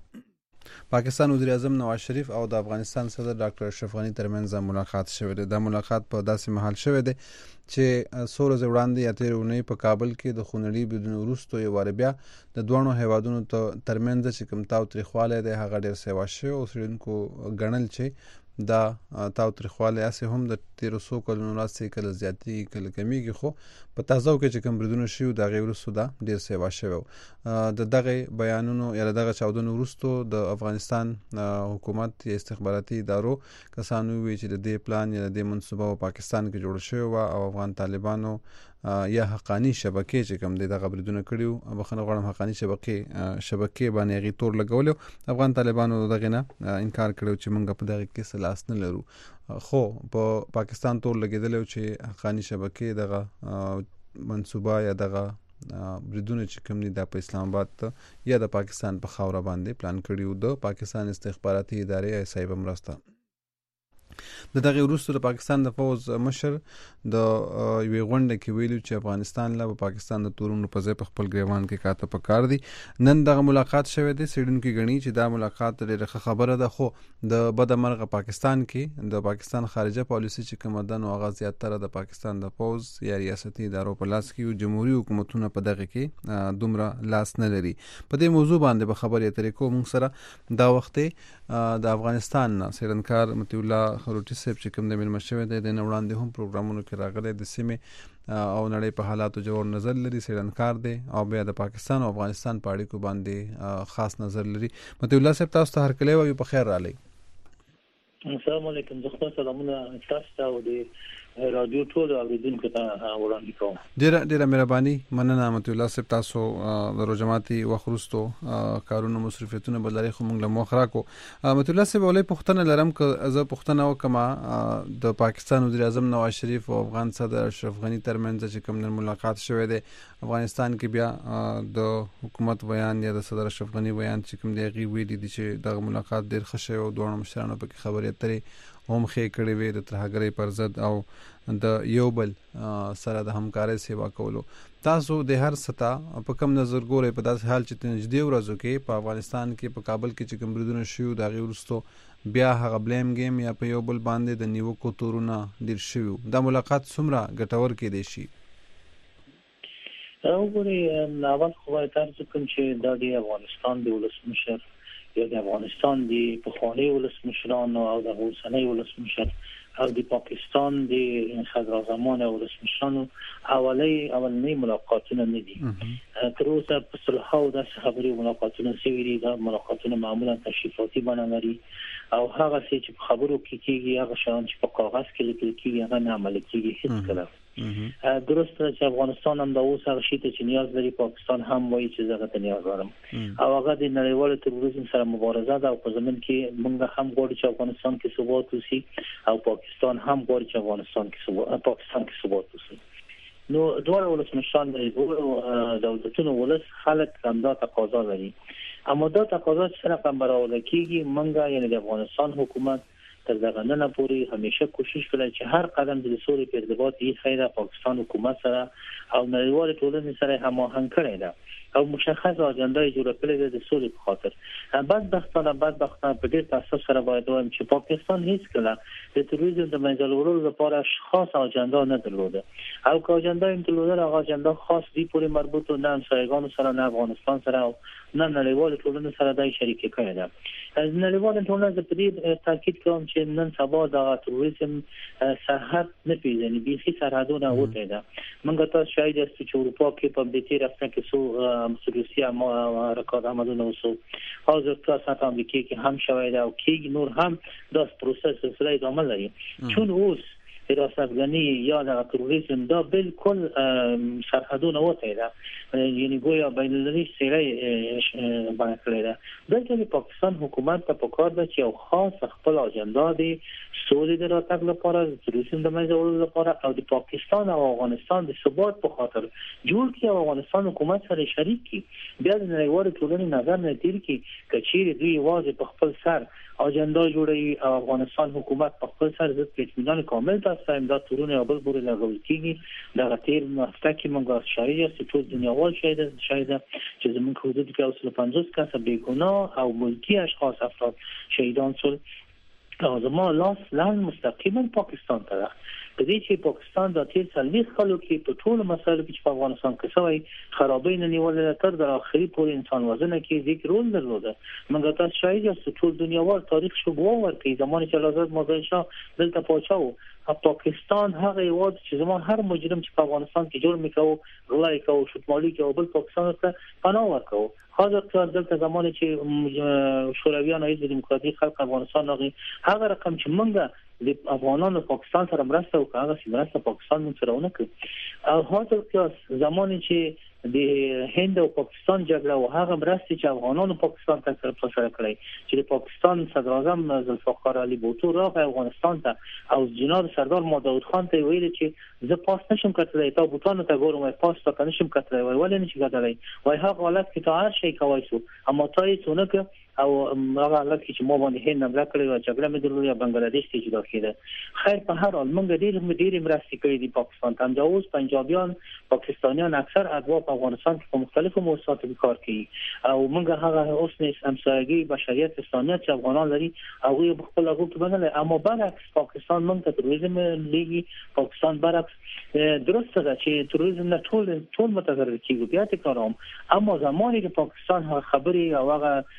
پاکستان وزیر اعظم نواز شریف او د افغانستان صدر ډاکټر اشرف غنی ترمنځ ملاقات شوه دی د ملاقات په داسې محل شوه دی چې سورز وړاندې یا تیرونی په کابل کې د خونړي بدون وروستو یو وار بیا د دوه هیوادونو ترمنځ چې کوم تاو تاریخواله دی هغه ډیر سیوا شو او سړونکو غنل چې دا تاو تاریخواله اسه هم د تیرو سو کلونو راځي کله زیاتی کله کمیږي خو په تازه کې چې کوم بردون شي د غیر وروستو دا ډیر سیوا شو د دغه بیانونو یا دغه چاودنو وروستو د افغانستان حکومت یا استخباراتي ادارو کسانو وی چې د دې پلان یا د منصوبه په پاکستان کې جوړ شوی او افغان طالبانو یا حقانی شبکې چې کوم د غبردونه کړیو بخنه غواړم حقانی شبکې شبکې باندې غي تور لګول افغان طالبانو دغه نه انکار کړو چې موږ په دغه کې سلاس نه لرو خو په پا پاکستان تور لګیدل چې حقانی شبکې دغه منصوبه یا دغه بریدونه چې کوم دي د اسلام آباد یا د پاکستان په خاور باندې پلان کړیو د پاکستان استخباراتي ادارې ای صاحب مرسته د دغه وروسته د پاکستان د فوز مشر د یوې غونډه کې ویلو چې افغانستان له پاکستان د تورونو په ځای په خپل ګریوان کې کاته پکار دي نن دغه ملاقات شوه دي سیډن کې غني چې دا ملاقات ډېره خبره ده خو د بدمرغه پاکستان کې د پاکستان خارجه پالیسي چې کومدن او غاز زیاتره د پاکستان د فوز یا ریاستي ادارو په لاس کې جمهوریت حکومتونه په دغه کې دومره لاس نه لري په دې موضوع باندې به خبرې اترې کوم سره دا وخت د افغانستان سیرنکار متي الله خروټي صاحب چې کوم د ملمشوي د نه وړاندې هم پروګرامونو کې راغلي د سیمې او نړۍ په حالاتو جوړ نظر لري سیرنکار دی او بیا د پاکستان او افغانستان په اړیکو باندې خاص نظر لري. متي الله صاحب تاسو ته هر کله وي په خیر رالي. السلام علیکم. زه خپل سلامونه تاسو ته او د رادیو ټول اوریدونکو ته وړاندې کوم. ډیره ډیره مهرباني مننه متي الله صاحب. تاسو د روجماتي وخرستو کارونو مصرفیتونه بلاري خو موږ له مخرا کو. متي الله صاحب ولې پښتنه لرم ک از پښتنه وکما د پاکستان وزیر اعظم نواز شریف او افغان صدر اشرف غنی ترمنځ چې کوم ملاقات شوه دی افغانستان کې بیا د حکومت بیان یا د صدر اشرف غنی بیان چې کوم دی غي ویلي دي چې د ملاقات ډیر ښه او دوه مشرانو په خبرې اترې هم خې کړې وي د ترهګرۍ پر ضد او د یو بل سره د همکارۍ سیوا کولو. تاسو د هر ستا په کم نظر ګورئ په داسې حال چې نږدې ورځو کې په افغانستان کې په کابل کې چې کوم بریدونه شوي د هغې وروستو بیا هغه بلیم گیم یا په یو بل باندې د نیوکو تورونه ډېر شوي دا ملاقات څومره ګټور کېدی شي؟ وګورئ اول خو باید عرض وکړم چې دا د افغانستان د ولسمشر یا د افغانستان د پخواني ولسمشرانو او د اوسنۍ ولسمشر او د پاکستان د صدر اعظم او ولسمشرانو اولی اولنی ملاقاتونه نه دي. تر اوسه په صلحو د خبري ملاقاتونه شوي دي. دا ملاقاتونه معمولا تشریفاتي بڼه لري او هغه څه چې خبرو کې کیږي هغه شان چې په کاغذ کې لیکل کیږي هغه نه عملي کیږي هیڅ کله. درسته چې افغانستان هم د اوس هغه شی ته چې نیاز لري پاکستان هم وایي چې زه ته نیاز لرم او هغه د نړیوال تروریزم سره مبارزه ده او په زمين کې موږ هم غواړو چې افغانستان کې ثبات وشي او پاکستان هم غواړي چې افغانستان کې ثبات پاکستان کې ثبات وشي. نو دوه ولسمشران د دوه دولتونو ولس خلک هم دا تقاضا لري اما دا تقاضا سره کوم براول کېږي موږ یعنی د افغانستان حکومت تر دغه نه پوري همیشه کوشش کړی چې هر قدم د سولې په ارتباط یې خیره پاکستان حکومت سره او نړیوال ټولنې سره هماهنګ کړی ده او مشخص اجنډا جوړ کړی ده د سولې په خاطر. بدبختانه بدبختانه په ډېر تاسو سره باید وایم چې پاکستان هیڅ کله د تروریزم د منځ وړلو لپاره خاص اجنډا نه درلوده او که اجنډا یې درلوده هغه اجنډا خاص دی پورې مربوط نه همسایگانو سره نه افغانستان سره او نه نړیوال ټولنې سره دای شریک کړی ده. نړیوال ټولنه د دې تاکید کوم چې نن سبا د تروریزم سرحد نه پیژني بيخي سرحدونه وته ده. موږ تاسو شاید چې اروپا کې په دې رافته کې سو روسیا ما رکارد آمدن وسو حاضر تاسو ته امریکا کې هم شوی دا او کې نور هم دا پروسس سره ادامه لري چون اوس حراست افغانی یا د تروریسم دا بالکل سرحدونه وته ده یعنی گویا بین المللی سره باندې کړی ده. دلته د پاکستان حکومت ته پکار ده چې یو خاص خپل اجنډا دی سولې د راتګ لپاره د تروریسم د منځ وړلو لپاره او د پاکستان او افغانستان د ثبات په خاطر جوړ کړي او افغانستان حکومت سره شریک کړي بیا د نړیوال ټولنې نظر نه تیر کړي کچېری دوی واځي په خپل سر اجنډا جوړي او افغانستان حکومت په خپل سر د اطمینان کامل تاسو امداد تورونه او بل بوري لګول کیږي دا غتیر مفته کې موږ شایعه چې ټول دنیاوال شاید شاید چې زموږ حدود کې اوس له پنځوس کسه بیګناه او ملکی اشخاص افراد شهیدان شول او زموږ لاس لان مستقیما پاکستان ته په دې چې پاکستان د تیر سلويخ خلکو کې په ټول مسایلو کې په افغانستان کې سوی خرابې نه نیولې تر د اخري پورې انسان وزنه کې ذکر رول درلوده. موږ تاسو شاید چې ټول دنیاوال تاریخ شو ګواه ورکړي زمانه چې آزاد مازن شاه دلته پوښاو پاکستان هغه یواد چې زموږ هر مجرم چې په افغانستان کې جوړ میکاو غلای کوي شتمالي کوي بل پاکستان ته پناه ورکاو حاضر کار دلته زمانه چې شورویان ایز دیموکراتیک خلق افغانستان هغه رقم چې موږ د افغانانو پاکستان سره مرسته وکړه هغه سره پاکستان سره ونه کړ او حاضر کار زمانه چې د هند او پاکستان جګړه او هغه مرستې چې افغانانو پاکستان ته سره کړی چې د پاکستان صدر اعظم ذوالفقار علي بوتو راغی افغانستان ته او جناب سردار مداود خان ته ویل چې زه پاس نشم کتلی تا بوتانو ته ګورم پاس تا نشم کتلی وای ولې نشي کتلی وای هغه حالت کې تا هر شي کوي سو اما تا یې څونه ک او هغه حالت کې چې مو باندې هند نه کړی او جګړه مې درلوده بنگلاديش ته جوړ کړه خیر په هر حال موږ ډېر ډېر مرستې کړې دي پاکستان ته دا اوس پنجابیان پاکستانیان اکثر ادوا په افغانستان کې په مختلفو موضوعاتو کې کار کوي او موږ هغه اوس نه همسایګي بشریت اسلامیت چې افغانان لري هغه خپل هغه په بدل اما برعکس پاکستان موږ ته تروریزم لګي پاکستان برعکس درسته ده چې تروریزم نه ټول ټول متضرر کیږي بیا ته کوم اما زمانه کې پاکستان هغه خبري او هغه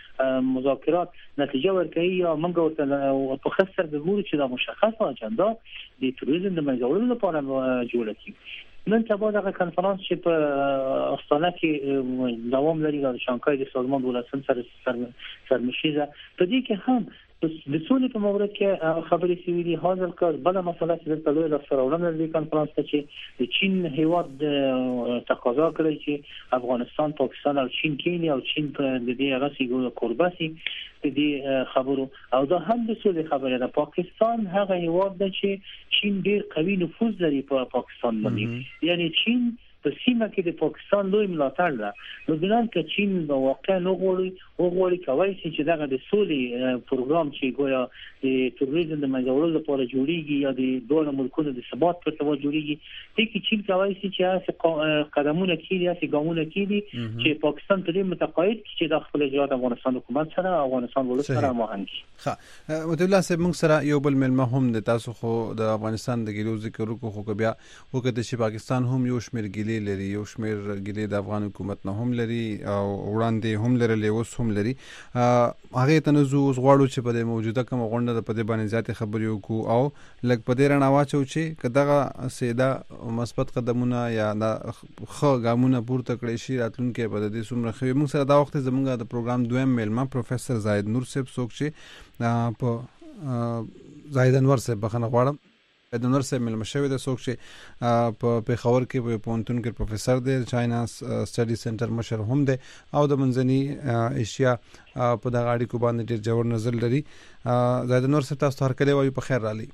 مذاکرات نتیجه ورکړي یا موږ ورته په خسر د ګورو چې دا مشخصه اجنډا د توریزم د منځوړلو لپاره جوړه کړي. نن سبا دغه کنفرانس چې په استانه کې دوام لري د شانګهای د سازمان دولتونو سره سرمشيزه په دې کې هم د سولې په مورد کې خبرې شوې دي. حاضر کار بل مسله چې د لوی لفظونه د کنفرانس ته چې د چین هیواد تقاضا کړی چې افغانستان، پاکستان او چین کې او چین په دې غسی ګو قرباسي د دې خبرو او دا هم د سولې خبره ده. پاکستان هغه هیواد ده چې چین ډیر قوي نفوذ لري په پاکستان باندې، یعنی چین په سیمه کې د پاکستان لوی ملاتړ ده. نو بلان کې چین واقعا وګوري وګوري کوي چې دغه د سولې پروګرام چې ګویا د توریزم د منځوړلو لپاره جوړیږي یا د دوه ملکونو د ثبات په توګه جوړیږي، دغه چین کوي چې هغه قدمونه کیږي، هغه ګامونه کیږي چې پاکستان ته متقاعد چې د خپل اجرات افغانستان حکومت سره افغانستان ولس سره مهندي. ښه متولي صاحب، موږ سره یو بل ملما هم د تاسو خو د افغانستان د ګیلو ذکر وکړو، خو بیا وکړه چې پاکستان هم یو شمېر ګیلې لري، یو شمېر ګیلې د افغان حکومت نه هم لري او وړاندې هم لري، اوس هم لري. هغه ته نو زو غواړو چې په موجوده کوم غونډه د پدې باندې ذاتي خبرې وکړو او لکه په دې رڼا واچو چې کداغه سیدا مثبت قدمونه یا د خو ګامونه پورته کړی شي راتلونکي په دې سمره خو موږ سره دا وخت زمونږ د پروګرام دویم میلما پروفیسور زاهد نور صاحب څوک چې په زاهد انور صاحب بخنه غواړم د نور صاحب ملما شوی د څوک چې په پیښور کې په پونتون کې پروفیسور دی، چاینا سټډي سنټر مشر هم دی او د منځني ایشیا په دغه اړیکو باندې ډېر ژور نظر لري. زاهد نور صاحب تاسو هر کله وایي په خیر رالي.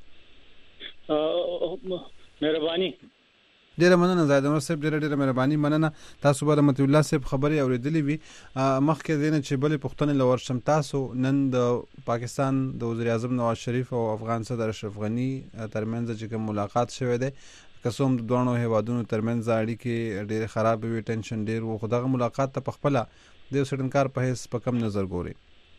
مهرباني ډیره مننه زاهد نور صاحب، ډیره ډیره مهرباني مننه. تاسو به رحمت الله صاحب خبرې اوریدلې وي. مخکې دینه چې بلې پښتنې لور شم، تاسو نن د پاکستان د وزیر اعظم نواز شریف او افغان صدر اشرف غنی ترمنځ چې کوم ملاقات شوه دی، قسم د دوه هیوادونو ترمنځ اړیکې ډیره خراب وي، ټینشن ډیر وو، خو دغه ملاقات ته په خپل د سړنکار په هیڅ په کم نظر ګوري.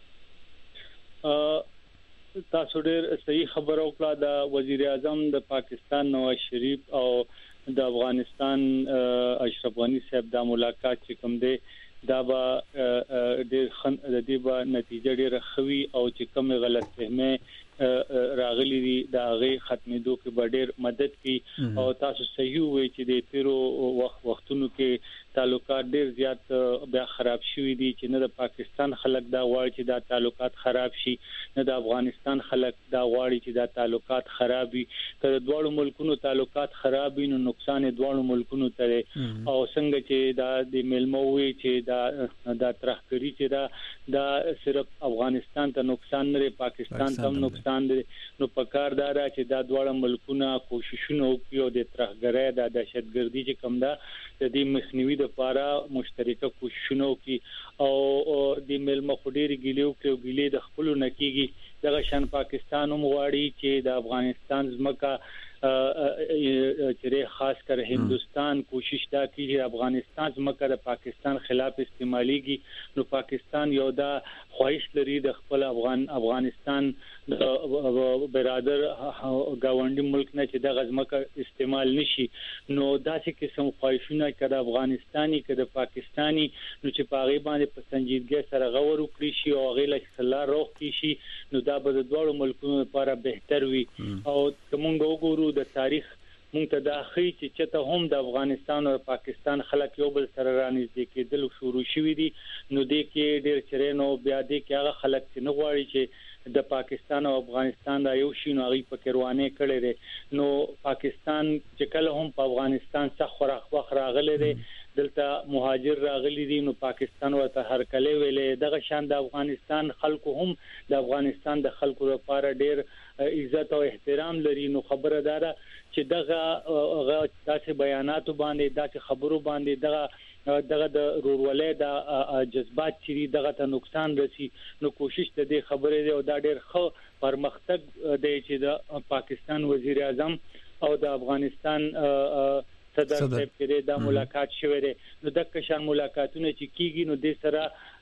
تاسو ډیر صحیح خبر او کړه د وزیر اعظم د پاکستان نواز شریف او د افغانستان اشرف غنی صاحب د ملاقات چې کوم دی دا به ډېر خن د دې به نتیجه ډېره خوي او چې کوم غلط فهمه راغلي دي دا غي ختمېدو کې به ډېر مدد کوي. او تاسو صحیح وایي چې د تیرو وخت وختونو کې تعلقات ډېر زیات بیا خراب شوي دي چې نه د پاکستان خلک دا غواړي چې دا تعلقات خراب شي، نه د افغانستان خلک دا غواړي چې دا تعلقات خراب وي. که د دوه ملکونو تعلقات خراب وي نو نقصان دوه ملکونو ته او څنګه چې دا د ملموي چې دا دا ترخکری چې دا دا صرف افغانستان ته نقصان نه، پاکستان ته نقصان دی. نو پکار دا چې دا دوه ملکونه کوششونه وکړي او د ترخګرۍ د دهشتګردي چې کوم دا د دې مخنیوي لپاره مشترکه کوششونه وکړي او د ملمه خډيري ګلیو کې ګلې د خپل نکیږي. دغه شان پاکستان هم غواړي چې د افغانستان ځمکه چې خاص کر هندستان کوشش دا کوي چې افغانستان ځمکه د پاکستان خلاف استعماليږي. نو پاکستان یو دا خواهش لري د خپل افغان افغانستان برادر گاونډي ملک نه چې د ځمکه استعمال نشي. نو داسې قسم خواهشونه کړه افغانستاني کړه پاکستاني نو چې پاغي باندې په سنجیدګۍ سره غور وکړي شي او غیله صلاح روغ کی شي نو دا به د دوه ملکونو لپاره بهتر وي. او کومه وګورو د تاریخ مونږ ته دا خي چې چته هم د افغانستان او پاکستان خلک یو بل سره رانږدې کېدل شروع شوي دي. نو دې کې ډېر چرېنو بیا دې کې هغه خلک چې نه غواړي چې د پاکستان او افغانستان دا یو شی نو غي پکروانه کړي دي. نو پاکستان چې کله هم په افغانستان څخه خوراک وخت راغلي دي، دلته مهاجر راغلي دي، نو پاکستان ورته هر کله ویلې دغه شان د افغانستان خلکو هم د افغانستان د خلکو لپاره ډېر عزت او احترام لري. نو خبره ده چې دغه داسې بیاناتو باندې داسې خبرو باندې دغه دغه د رورولې د جذبات چې دغه ته نقصان رسي. نو کوشش د دې خبرې دی او دا ډېر ښه پرمختګ دی چې د پاکستان وزیر اعظم او د افغانستان صدر صاحب کې دا ملاقات شوه دی. نو د کشان ملاقاتونه چې کیږي نو د سره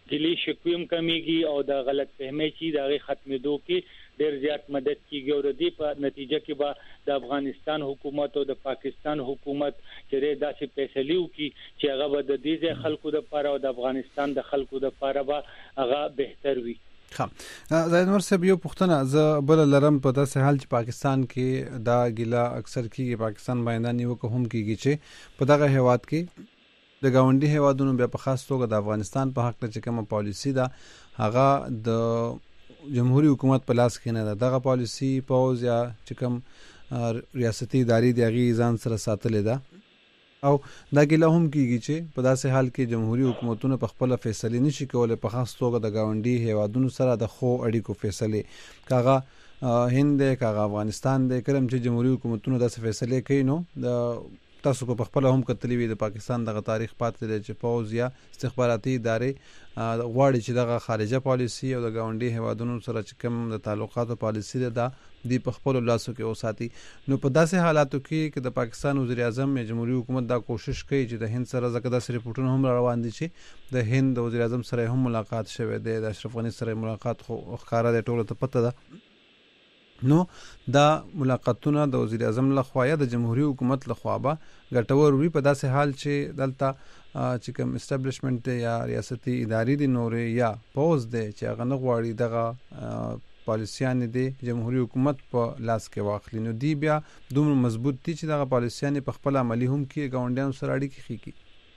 ګلی شکویم کمیږي او د غلط فهمي چې د ختمېدو کې ډېر زیات مدد کیږي او د دې په نتیجه کې به د افغانستان حکومت او د پاکستان حکومت چې داسې فیصله وکړي چې هغه به د دې خلکو د لپاره او د افغانستان د خلکو د لپاره به هغه بهتر وي. خام زاید انور صاحب یو پوښتنه ز بل لرم په داسې حال چې پاکستان کې دا ګیلا اکثر کیږي پاکستان باندې نیوکه هم کیږي چې په دغه هیواد کې د گاونډي هیوادونو بیا په خاص توګه د افغانستان په حق چې کومه پالیسی ده هغه د جمهوریت حکومت په لاس کې نه ده. دغه پالیسی پوز یا چې کوم ریاستي ادارې د غي ځان سره ساتلې ده او دا ګیله هم کیږي چې په داسې حال کې جمهوریت حکومتونه په خپل فیصله نشي کولای په خاص توګه د گاونډي هیوادونو سره د خو اړیکو فیصله کاغه هند کاغه افغانستان د کرم چې جمهوریت حکومتونه داسې فیصله کوي نو د تاسو په خپل هم کتلی وي د پاکستان دغه تاریخ پاتې دی چې پوز یا استخباراتي ادارې غواړي چې دغه خارجه پالیسی او د گاونډي هیوادونو سره چې کوم د تعلقاتو پالیسی ده د په خپل لاسو کې اوساتي. نو په داسې حالاتو کې چې د پاکستان وزیر اعظم یا جمهوریت حکومت دا کوشش کوي چې د هند سره زکه د ریپورتونو هم روان دي چې د هند وزیر اعظم سره هم ملاقات شوه دی د اشرف غنی سره ملاقات خو ښکارا د ټولو ته پته ده. نو دا ملاقاتونه د وزیر اعظم لخوا یا د جمهوریت حکومت لخوا به ګټور وي په داسې حال چې دلته چې کوم اسټابلیشمنت یا ریاستي ادارې دي نورې یا پوز دي چې هغه نه غواړي دغه پالیسیان دي جمهوریت حکومت په لاس کې واخلي نو دی بیا دومره مضبوط دي چې دغه پالیسیان په خپل عملی هم کې گاونډیانو سره اړیکې خېږي.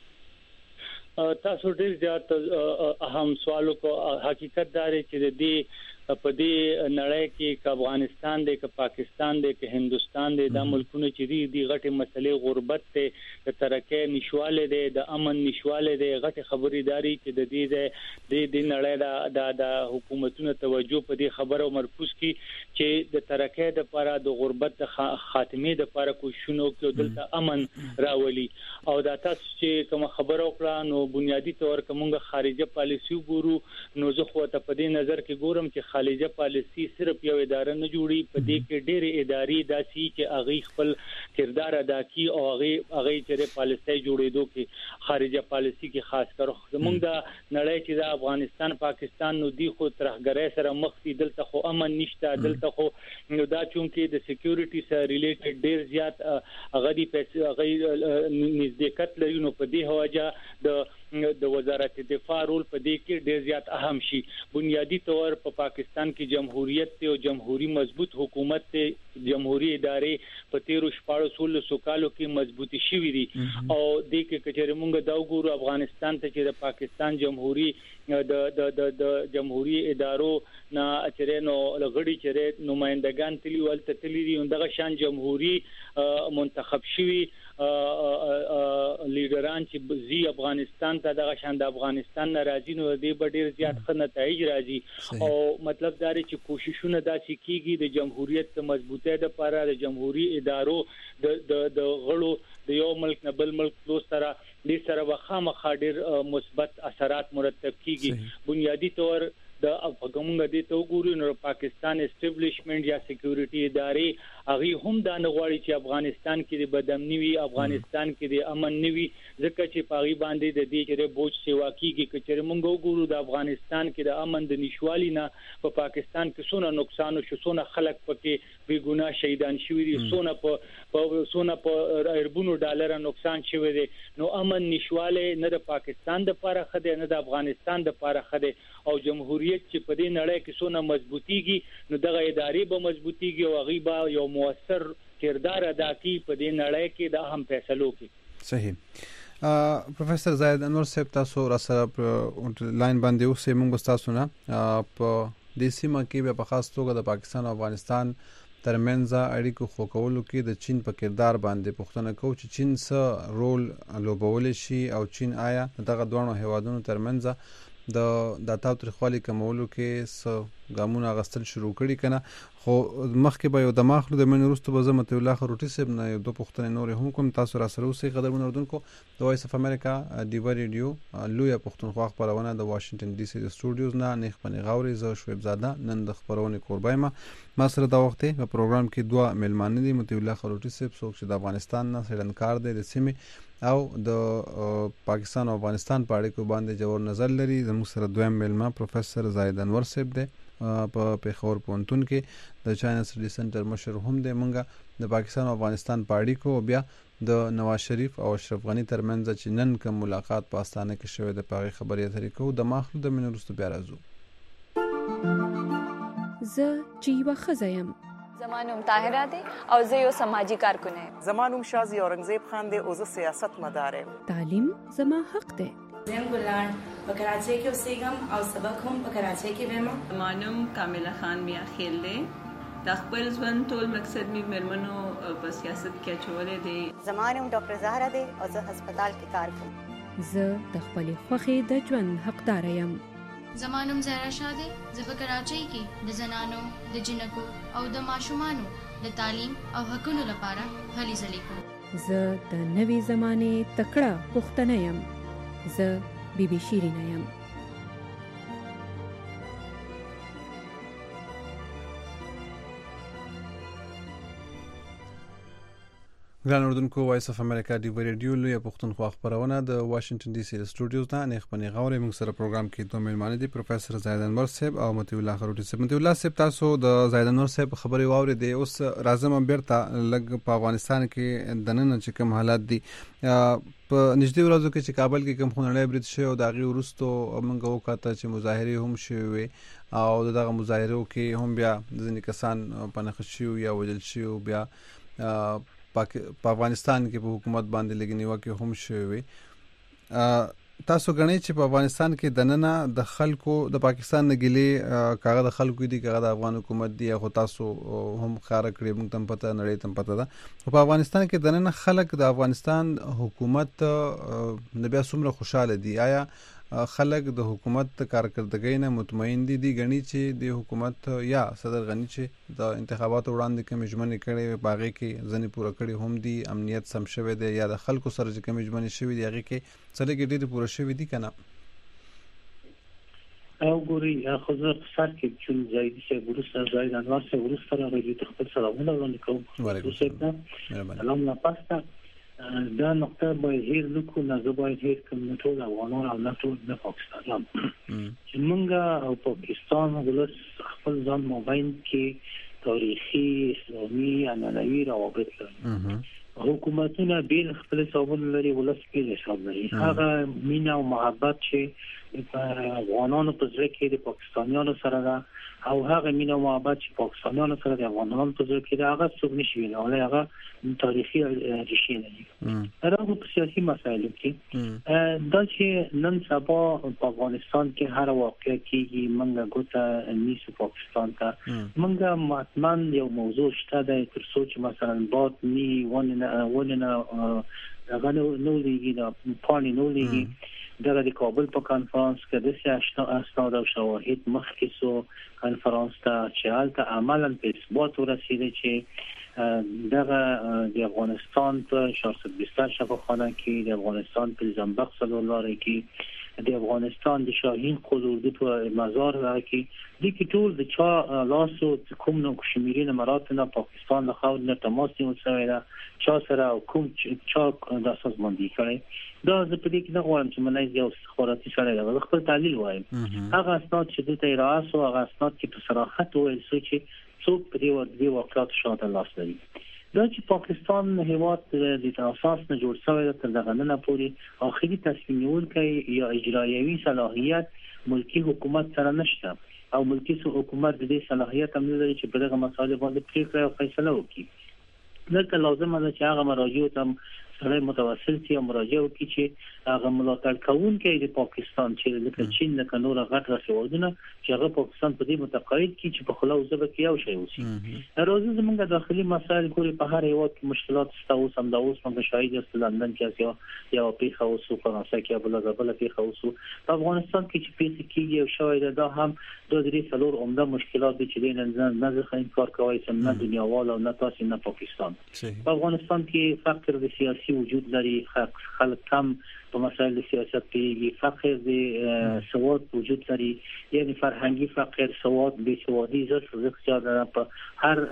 تاسو ډیر زیات اهم سوالو کو حقیقت دار چې د دې په دې نړۍ کې ک افغانستان دی ک پاکستان دی ک هندستان دی د ملکونو چې دی د غټي مسلې غربت ته د ترکه نشواله دی د امن نشواله دی غټي خبريداري چې د دې د د نړۍ د د حکومتونو توجه په دې خبرو مرکوز کی چې د ترکه د لپاره د غربت د خاتمه د لپاره کوششونه کوي دلته امن راولي او دا تاسو چې کوم خبرو کړه نو بنیادی تور کومه خارجه پالیسی ګورو نو زه خو ته په دې نظر کې ګورم چې خارجه پالیسی صرف یو اداره نه جوړي په دې کې ډېرې ادارې داسي چې هغه خپل کردار ادا کوي او هغه هغه چې پالیسی جوړېدو کې خارجه پالیسی کې خاص کر زمونږ د نړۍ چې د افغانستان پاکستان نو دی خو ترهګرۍ سره مخ دي دلته خو امن نشته دلته خو نو دا چونکې د سکیورټي سره ریلیټډ ډېر زیات هغه دي پیسې هغه نزدېکت لري نو په دې وجه د د وزارت دفاع رول په دې کې ډېر زیات اهم شي. بنیادی طور په پاکستان کې جمهوریت ته او جمهوریت مضبوط حکومت ته جمهوریت ادارې په تیرو شپږ سول سوکالو کې مضبوطی شوې دي او د کې کچېره مونږ دا وګورو افغانستان ته چې د پاکستان جمهوریت د د د د جمهوریت ادارو نه اچره نو لغړی چره نمائندگان تلی ولته تلی دي دغه شان جمهوریت منتخب شوی لیډران چې زی افغانستان ته دغه شان د افغانستان ناراضي نو د ډېر زیات ښه نتایج راځي او مطلب دا چې کوششونه داسې کیږي د جمهوریت مضبوطه د لپاره د جمهوریت ادارو د د غړو د یو ملک نه بل ملک لو سره د سره وخامخ ډېر مثبت اثرات مرتب کیږي. بنیادی طور د افغانګه د توګوري نو پاکستان اسټابلیشمنت یا سکیورټي ادارې هغه هم د نغواړي چې افغانستان کې د بدامنی وي افغانستان کې د امن نوي ځکه چې پاغي باندې د دې چې بوج سیوا کیږي چې موږ وګورو د افغانستان کې د امن د نشوالي نه په پا پاکستان کې څونه نقصان او څونه خلک پکې بے ګناه شهیدان شوي دي څونه په څونه په اربونو ډالر نقصان شوی دی نو امن نشواله نه د پاکستان د لپاره خده نه د افغانستان د لپاره خده او جمهوریت چې په دې نړۍ کې څونه مضبوطیږي نو دغه ادارې به مضبوطیږي او غیبا یو موثر کردار ادا کوي په دې نړۍ کې د اهم فیصلو کې. صحیح. پروفیسور زاید انور صاحب تاسو را سره لاین باندې اوسې موږ تاسو نه په دې سیمه کې په خاص توګه د پاکستان او افغانستان ترمنځ اړیکو خو کولو کې د چین په کردار باندې پوښتنه کوو چې چین څه رول لوبول شي او چین آیا دغه دوه هیوادونو ترمنځ د د تاوتریخوالي کمولو کې څه ګامونه اغستل شروع کړي کنه خو مخکې به یو د ماخلو د من وروسته به زه مت الله خروټي صاحب نه یو دوه پوښتنې نورې هم کوم. تاسو را سره اوسئ قدرمن اردوونکو. د وایس اف امریکا ډیوا ریډیو لویه پښتونخوا خپرونه د واشنگټن ډي سي د سټوډیوز نه نه خپل غاوري زه شعیب زاده نن د خبرونه کوربای ما ما سره دا وخت په پروګرام کې دوه ملمانه دي مت الله خروټي صاحب څوک چې د افغانستان نه سړنکار دی د سیمې او د پاکستان او افغانستان په اړیکو باندې جوړ نظر لري. زموږ سره دویم ملما پروفیسور زاید انور صاحب دی په پیښور پوهنتون کې د چاینا سټډي سنټر مشر هم دی. مونږه د پاکستان او افغانستان په اړیکو بیا د نواز شریف او اشرف غنی ترمنځ چې نن کوم ملاقات په استانه کې شوې د پاغي خبرې اترې کوو د ماخلو د من وروسته بیا راځو. زه چې یو خزایم زمانوم طاهره دی او زه یو سماجی کارکون یم. زمانوم شازی اورنګزیب خان دی او زه سیاست مدار یم. تعلیم زما حق دی. زم ګلان په کراچۍ کې اوسېږم او سبق هم په کراچۍ کې وایم. زمانوم کامله خان میا خیل دی. د خپل ژوند ټول مقصد می مرمنو په سیاست کې اچولې دی. زمانوم ډاکټر زهرا دی او زه هسپتال کې کار کوم. زه د خپل خوخي د ژوند حقدار یم. زمانوم زهرا شاه دی. زه په کراچۍ کې د زنانو د جنکو او د ماشومانو د تعلیم او حقوقو لپاره هلې ځلې کوم. زه د نوې زمانه تکړه پښتنه یم. زه بیبي شیرینه یم. ګران اردوونکو وایس اف امریکا ډیوا ریډیو لویه پښتونخوا خبرونه د واشنگټن ډي سي سټوډیوز نه نه خپل غوړې موږ سره پروګرام کې دوه ملمانه دي پروفیسور زاید انور صاحب او متي الله خروټي صاحب. متي الله صاحب تاسو د زاید انور صاحب خبرې واورې دي. اوس راځم بیرته لګ په افغانستان کې د نن چې کوم حالات دي په نږدې ورځو کې چې کابل کې کوم خونړی برید شوی او دغه وروسته موږ وکړه چې مظاهره هم شوی او دغه مظاهره کې هم بیا ځینې کسان په نخښیو یا وجل شوی بیا په افغانستان کې په حکومت باندې لګنیوه کې هم شوی. تاسو غنئ چې په افغانستان کې د نن د خلکو د پاکستان نه ګلې کاغه د خلکو دي کاغه د افغان حکومت دی خو تاسو هم خار کړی موږ تم پته نړۍ تم پته ده په افغانستان کې د نن خلک د افغانستان حکومت نه بیا څومره خوشاله دي؟ آیا خلک د حکومت کارکردګۍ نه مطمئن دي دي غني چې د حکومت یا صدر غنی چې د انتخاباتو وړاندې کوم ژمنې کړي باغې کې ځنې پوره کړي هم دي امنیت سم شوی دی یا د خلکو سره چې کوم ژمنې شوی دی هغه کې څلګ ډېر پوره شوی دي کنه؟ او ګوري خو زه سر کې چې زاید شه ورسره زاید انوار شه ورسره راځي ته خپل سلامونه وړاندې کوم. وعلیکم السلام. لا پاستا دا نقطه باید هیر نکو نه زه باید هیر کم نه ټول افغانان او نه ټول نه پاکستانیان چې مونږ او پاکستان ولس خپل ځان مابین کې تاریخي اسلامي عنعنوي روابط لري. حکومتونه بیل خپل حسابونه لري ولس بیل حساب لري. هغه مینا او محبت چې افغانانو په ځای کې د پاکستانیانو سره ده او هغه مینا او محبت چې پاکستانیانو سره د افغانانو په ځای کې ده هغه څوک نشي ویلای. هغه تاریخي ریښې لري. هغه په سیاسي مسایلو کې دا چې نن سبا په افغانستان کې هر واقع کېږي موږ ګوته نیسو پاکستان ته موږ مطمئن یو موضوع شته د تر سوچ مثلا باد نی ونه ونه هغه نو لګي دا پانی نو لګي دغه د کابل په کانفرنس کې د سیاست استاد او شواهد مخکې سو کانفرنس ته چې حالت عملاً په اثبات ورسیده چې دغه د افغانستان په ششصد و بیست شفاخانه کې د افغانستان په زنبق سلولار کې د افغانستان د شاهین قلوردی په مزار کې د کی ټول د چا لاسو کوم نو کشمیري امارات نه پاکستان له خو نه تماس نیول شوی دا چا سره کوم چا د اساس باندې کړي دا زه په دې کې نه غواړم چې منځ یو استخباراتي سره دا خپل تحلیل وایم. هغه اسناد چې د راس او هغه اسناد چې په صراحت وایي چې څوک په دې واقعیت شاته لاس لري. دا چې پاکستان هیواد د اساس نه جوړ شوی تر دغه نه پورې اخري تصمیم نیول کوي یا اجرایوي صلاحیت ملکی حکومت سره نشته او ملکی حکومت د دې صلاحیت هم لري چې په دغه مسایل باندې پریکړه او فیصله وکړي. دلته لازم ده چې هغه مراجعو ته سره متواصل سي مراجعه وکړي چې هغه ملاتړ کوونکي د پاکستان چې لکه چین لکه نور غټ رسولونه چې هغه پاکستان په دې متقاعد کړي چې په خلاو زبه کې یو شی وسی راځي زمونږ داخلي مسایل ګوري په هر یو کې مشکلات ستاسو سم دا اوس موږ شاهد یو لندن کې یا یا په خاصو فرانسه کې بل ځبل په خاصو په افغانستان کې چې پیسې کېږي او شاید دا هم د دې څلور عمده مشکلات دي چې نه نه ځخه انکار کوي سم نه دنیاوال او نه تاسو نه پاکستان په افغانستان کې فقر د سیاسي وجود لري خلک کم په مسایل سیاست کې فقر د سواد وجود لري یعنی فرهنګي فقر سواد بې سوادي زړه زیاده په هر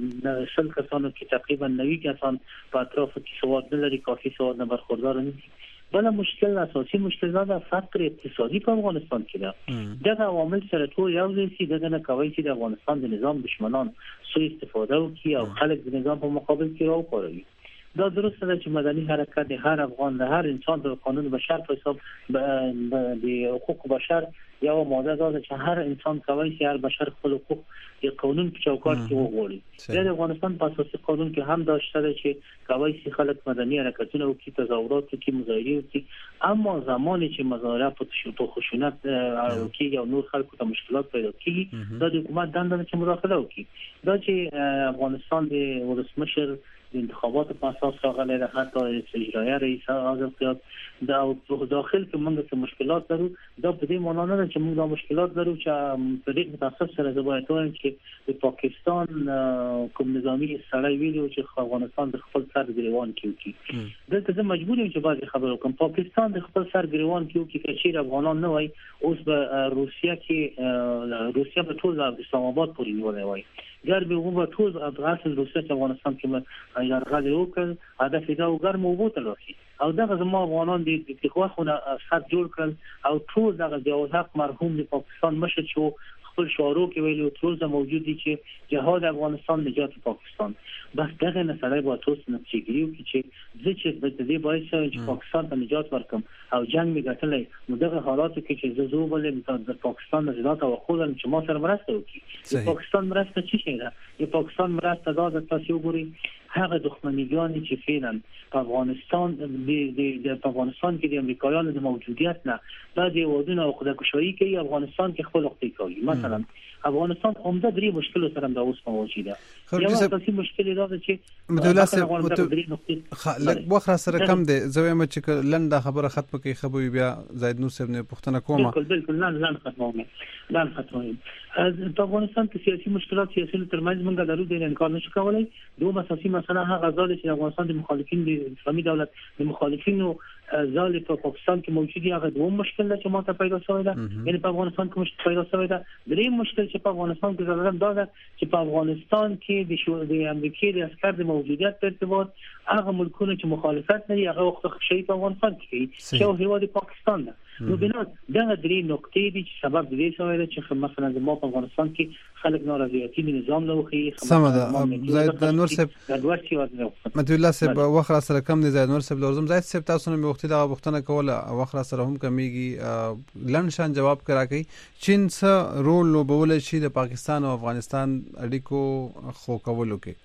سل کسانو کې تقریبا نوي کسان په اطراف کې سواد نه لري کافي سواد نه برخوردار نه دي بل مشکل اساسي مشکل دا فقر اقتصادي په افغانستان کې ده دا عوامل سره ټول یو ځای سي دغه نه کوي چې د افغانستان د نظام دشمنان سوء استفاده وکړي او خلک د نظام په مقابل کې راوپاروي دا درسته ده چې مدني حرکت د هر افغان د هر انسان د قانون بشر په حساب د حقوق بشر یو ماده ده چې هر انسان کوي چې هر بشر خپل حقوق د قانون په چوکاټ کې وغواړي د افغانستان په اساسي قانون کې هم داشته ده چې کوي چې خلک مدني حرکتونه وکړي تظاهرات وکړي مظاهره وکړي اما زمانی چې مظاهره په خشونت کې او نور خلکو ته مشکلات پیدا کیږي د حکومت دنده چې مداخله وکړي دا چې افغانستان د ولسمشر د انتخاباتو په اساس راغلی ده حتی اجرایه رئیس اعظم قیاد دا داخل کې موږ څه مشکلات لرو دا په دې معنی نه چې موږ دا مشکلات لرو چې په دې متخصص سره زبایت وایم چې د پاکستان کوم نظامی سړی ویلو چې افغانستان د خپل سر ګریوان کیږي دلته زه مجبور یم چې بعضی خبرو کوم پاکستان د خپل سر ګریوان کیږي چې چیرې افغانان نه وای اوس به روسیا کې روسیا په ټول اسلام آباد پورې نیولای وای ګرمي وبو ټول افغانستان روسیا چې افغانستان کې یارغالي وکړ هدف دا وګرم وبو تلوي او دغه زمو افغانان د اتفاقونه سات جوړ کړ او ټول دغه جواد حق مرحوم د پاکستان مشر شو خپل شعارو کې ویلو ټول زمو موجود دي چې جهاد افغانستان نجات پاکستان بس دغه نه سره به تاسو نه چیګریو چې زه چې د دې باعث چې پاکستان ته نجات ورکم او جنگ می ګټلې نو دغه حالاتو کې چې زه زو بلې د پاکستان نجات او خو چې ما سره مرسته وکړي پاکستان مرسته چی شي ده د پاکستان مرسته دا د تاسو وګورئ هغه دښمنیګان چې فعلا په افغانستان د په افغانستان کې د امریکایانو د موجودیت نه د دې ودونه او خدای کوي افغانستان کې خپل وخت کوي مثلا افغانستان عمده درې مشکل سره د اوس مواجه ده یو اساسي مشکل دا ده چې مدولاسه وخت سره کم دي زویم چې لنډه خبره ختمه کوي خبري بیا زید نور صاحب نه پښتنه کومه بالکل بالکل نه نه ختمه نه ختمه په افغانستان کې سیاسي مشکلات سیاسي ترمنځ موږ درو د انکار نشو کولای دوه اساسي مسله هغه ځل چې افغانستان د مخالفین د اسلامي دولت د مخالفینو ځل په پاکستان کې موجود دي هغه دوه مشکل چې ماته پیدا شوی ده یعنی په افغانستان کې مشکل پیدا شوی ده درې مشکل چې په افغانستان کې ځلم دا ده چې په افغانستان کې د شو د امریکای د عسكر د موجودیت په ارتباط هغه ملکونه چې مخالفت لري هغه وخت شي په افغانستان کې چې هیواد پاکستان ده نو بنا دا درې نقطې دي چې سبب دې شوی ده چې مثلا د ما په افغانستان کې خلک ناراضيتي نظام له وخی سمه زید نور صاحب مدد الله صاحب وخر سره کم دي زید نور صاحب لازم زید صاحب تاسو نه وخت دا وختونه کوله وخر سره هم کمیږي لن شان جواب کرا کوي چین څه رول لوبول شي د پاکستان او افغانستان اړیکو خو کولو کې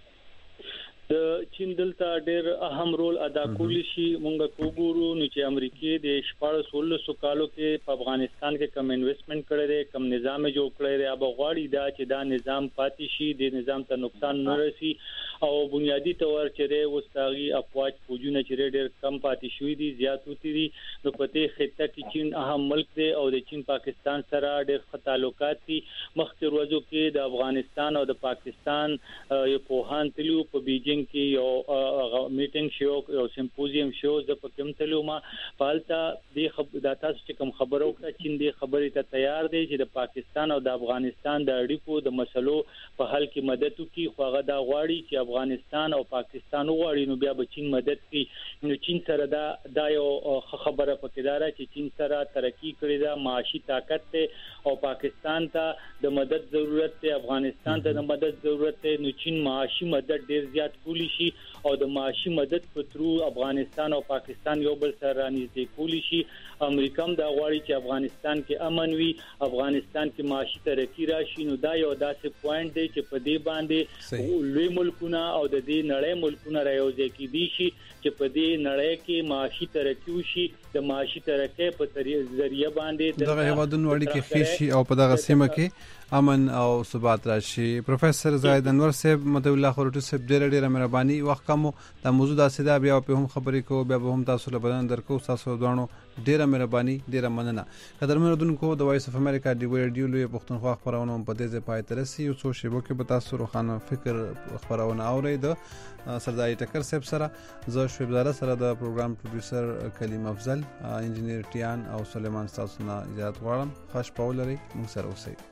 د چین دلته ډېر اهم رول ادا کولی شي مونږ وګورو نو چې امریکای د شپږ سولو کالو کې په افغانستان کې کم انویسټمنٹ کړی دی کم نظام جوړ کړی دی اب غواړي دا چې دا نظام پاتې شي د نظام ته نقصان نه رسي او بنیادی تور چې وستاغي افواج فوجونه چې ډېر کم پاتې شوی دي زیات وتی دي نو پته خطه کې چین اهم ملک دی او د چین پاکستان سره ډېر تعلقات دي مخکې ورځو کې د افغانستان او د پاکستان یو پوهان تلو په بیجینګ کې یو میټینګ شو او سمپوزیم شو د پکم تلو ما پالتا د خبر د تاسو چې کوم خبرو کا چین د خبرې ته تیار دی چې د پاکستان او د افغانستان د اړیکو د مسلو په حل کې مدد وکړي خو هغه دا غواړي چې افغانستان او پاکستان وغواړي نو بیا به چین مدد کوي نو چین سره دا د یو خبره پکې چې چین سره ترقی کړی دا معاشي طاقت ته او پاکستان ته د مدد ضرورت ته افغانستان ته د مدد ضرورت ته نو چین معاشي مدد ډیر زیات کولی شي او د معاشي مدد په ترو افغانستان او پاکستان یو بل سره رانږدې کولی شي. امریکا هم دا غواړي چې افغانستان کې امن وي، افغانستان کې معاشي ترقی راشي. نو دا یو داسې پوینټ دی چې په دې باندې لوی ملکونه او د دې نړۍ ملکونه رايوځي کېدي شي چې په دې نړۍ کې معاشي ترقی وشي. د معاشي ترقی په ذریعہ باندې دغه هیوادونو اړیکې ښې شي او په دغه سیمه کې امن او ثبات راشي. پروفیسور زاهد انور صاحب، مدعو الله خروټي صاحب، ډېر ډېر مهرباني. وخت کم د موضوع داسې دا بیا په هم خبرې کوو، بیا به هم تاسو له بدن درکو. تاسو دوانو ډېر مهرباني، ډېر مننه. قدرمنو اوریدونکو، د وایس اف امریکا دی ویډیو لوی پښتونخوا خبرونه په دې ځای پای ته رسي. یو څو شیبو کې به تاسو روخانه فکر خبرونه اورئ د سردار ټکر صاحب سره. زه شعیب زاده سره د پروګرام پروډوسر کلیم افضل، انجینیر ټیان او سلیمان تاسو نه اجازه غواړم. خوش پاول لري، موږ سره اوسئ.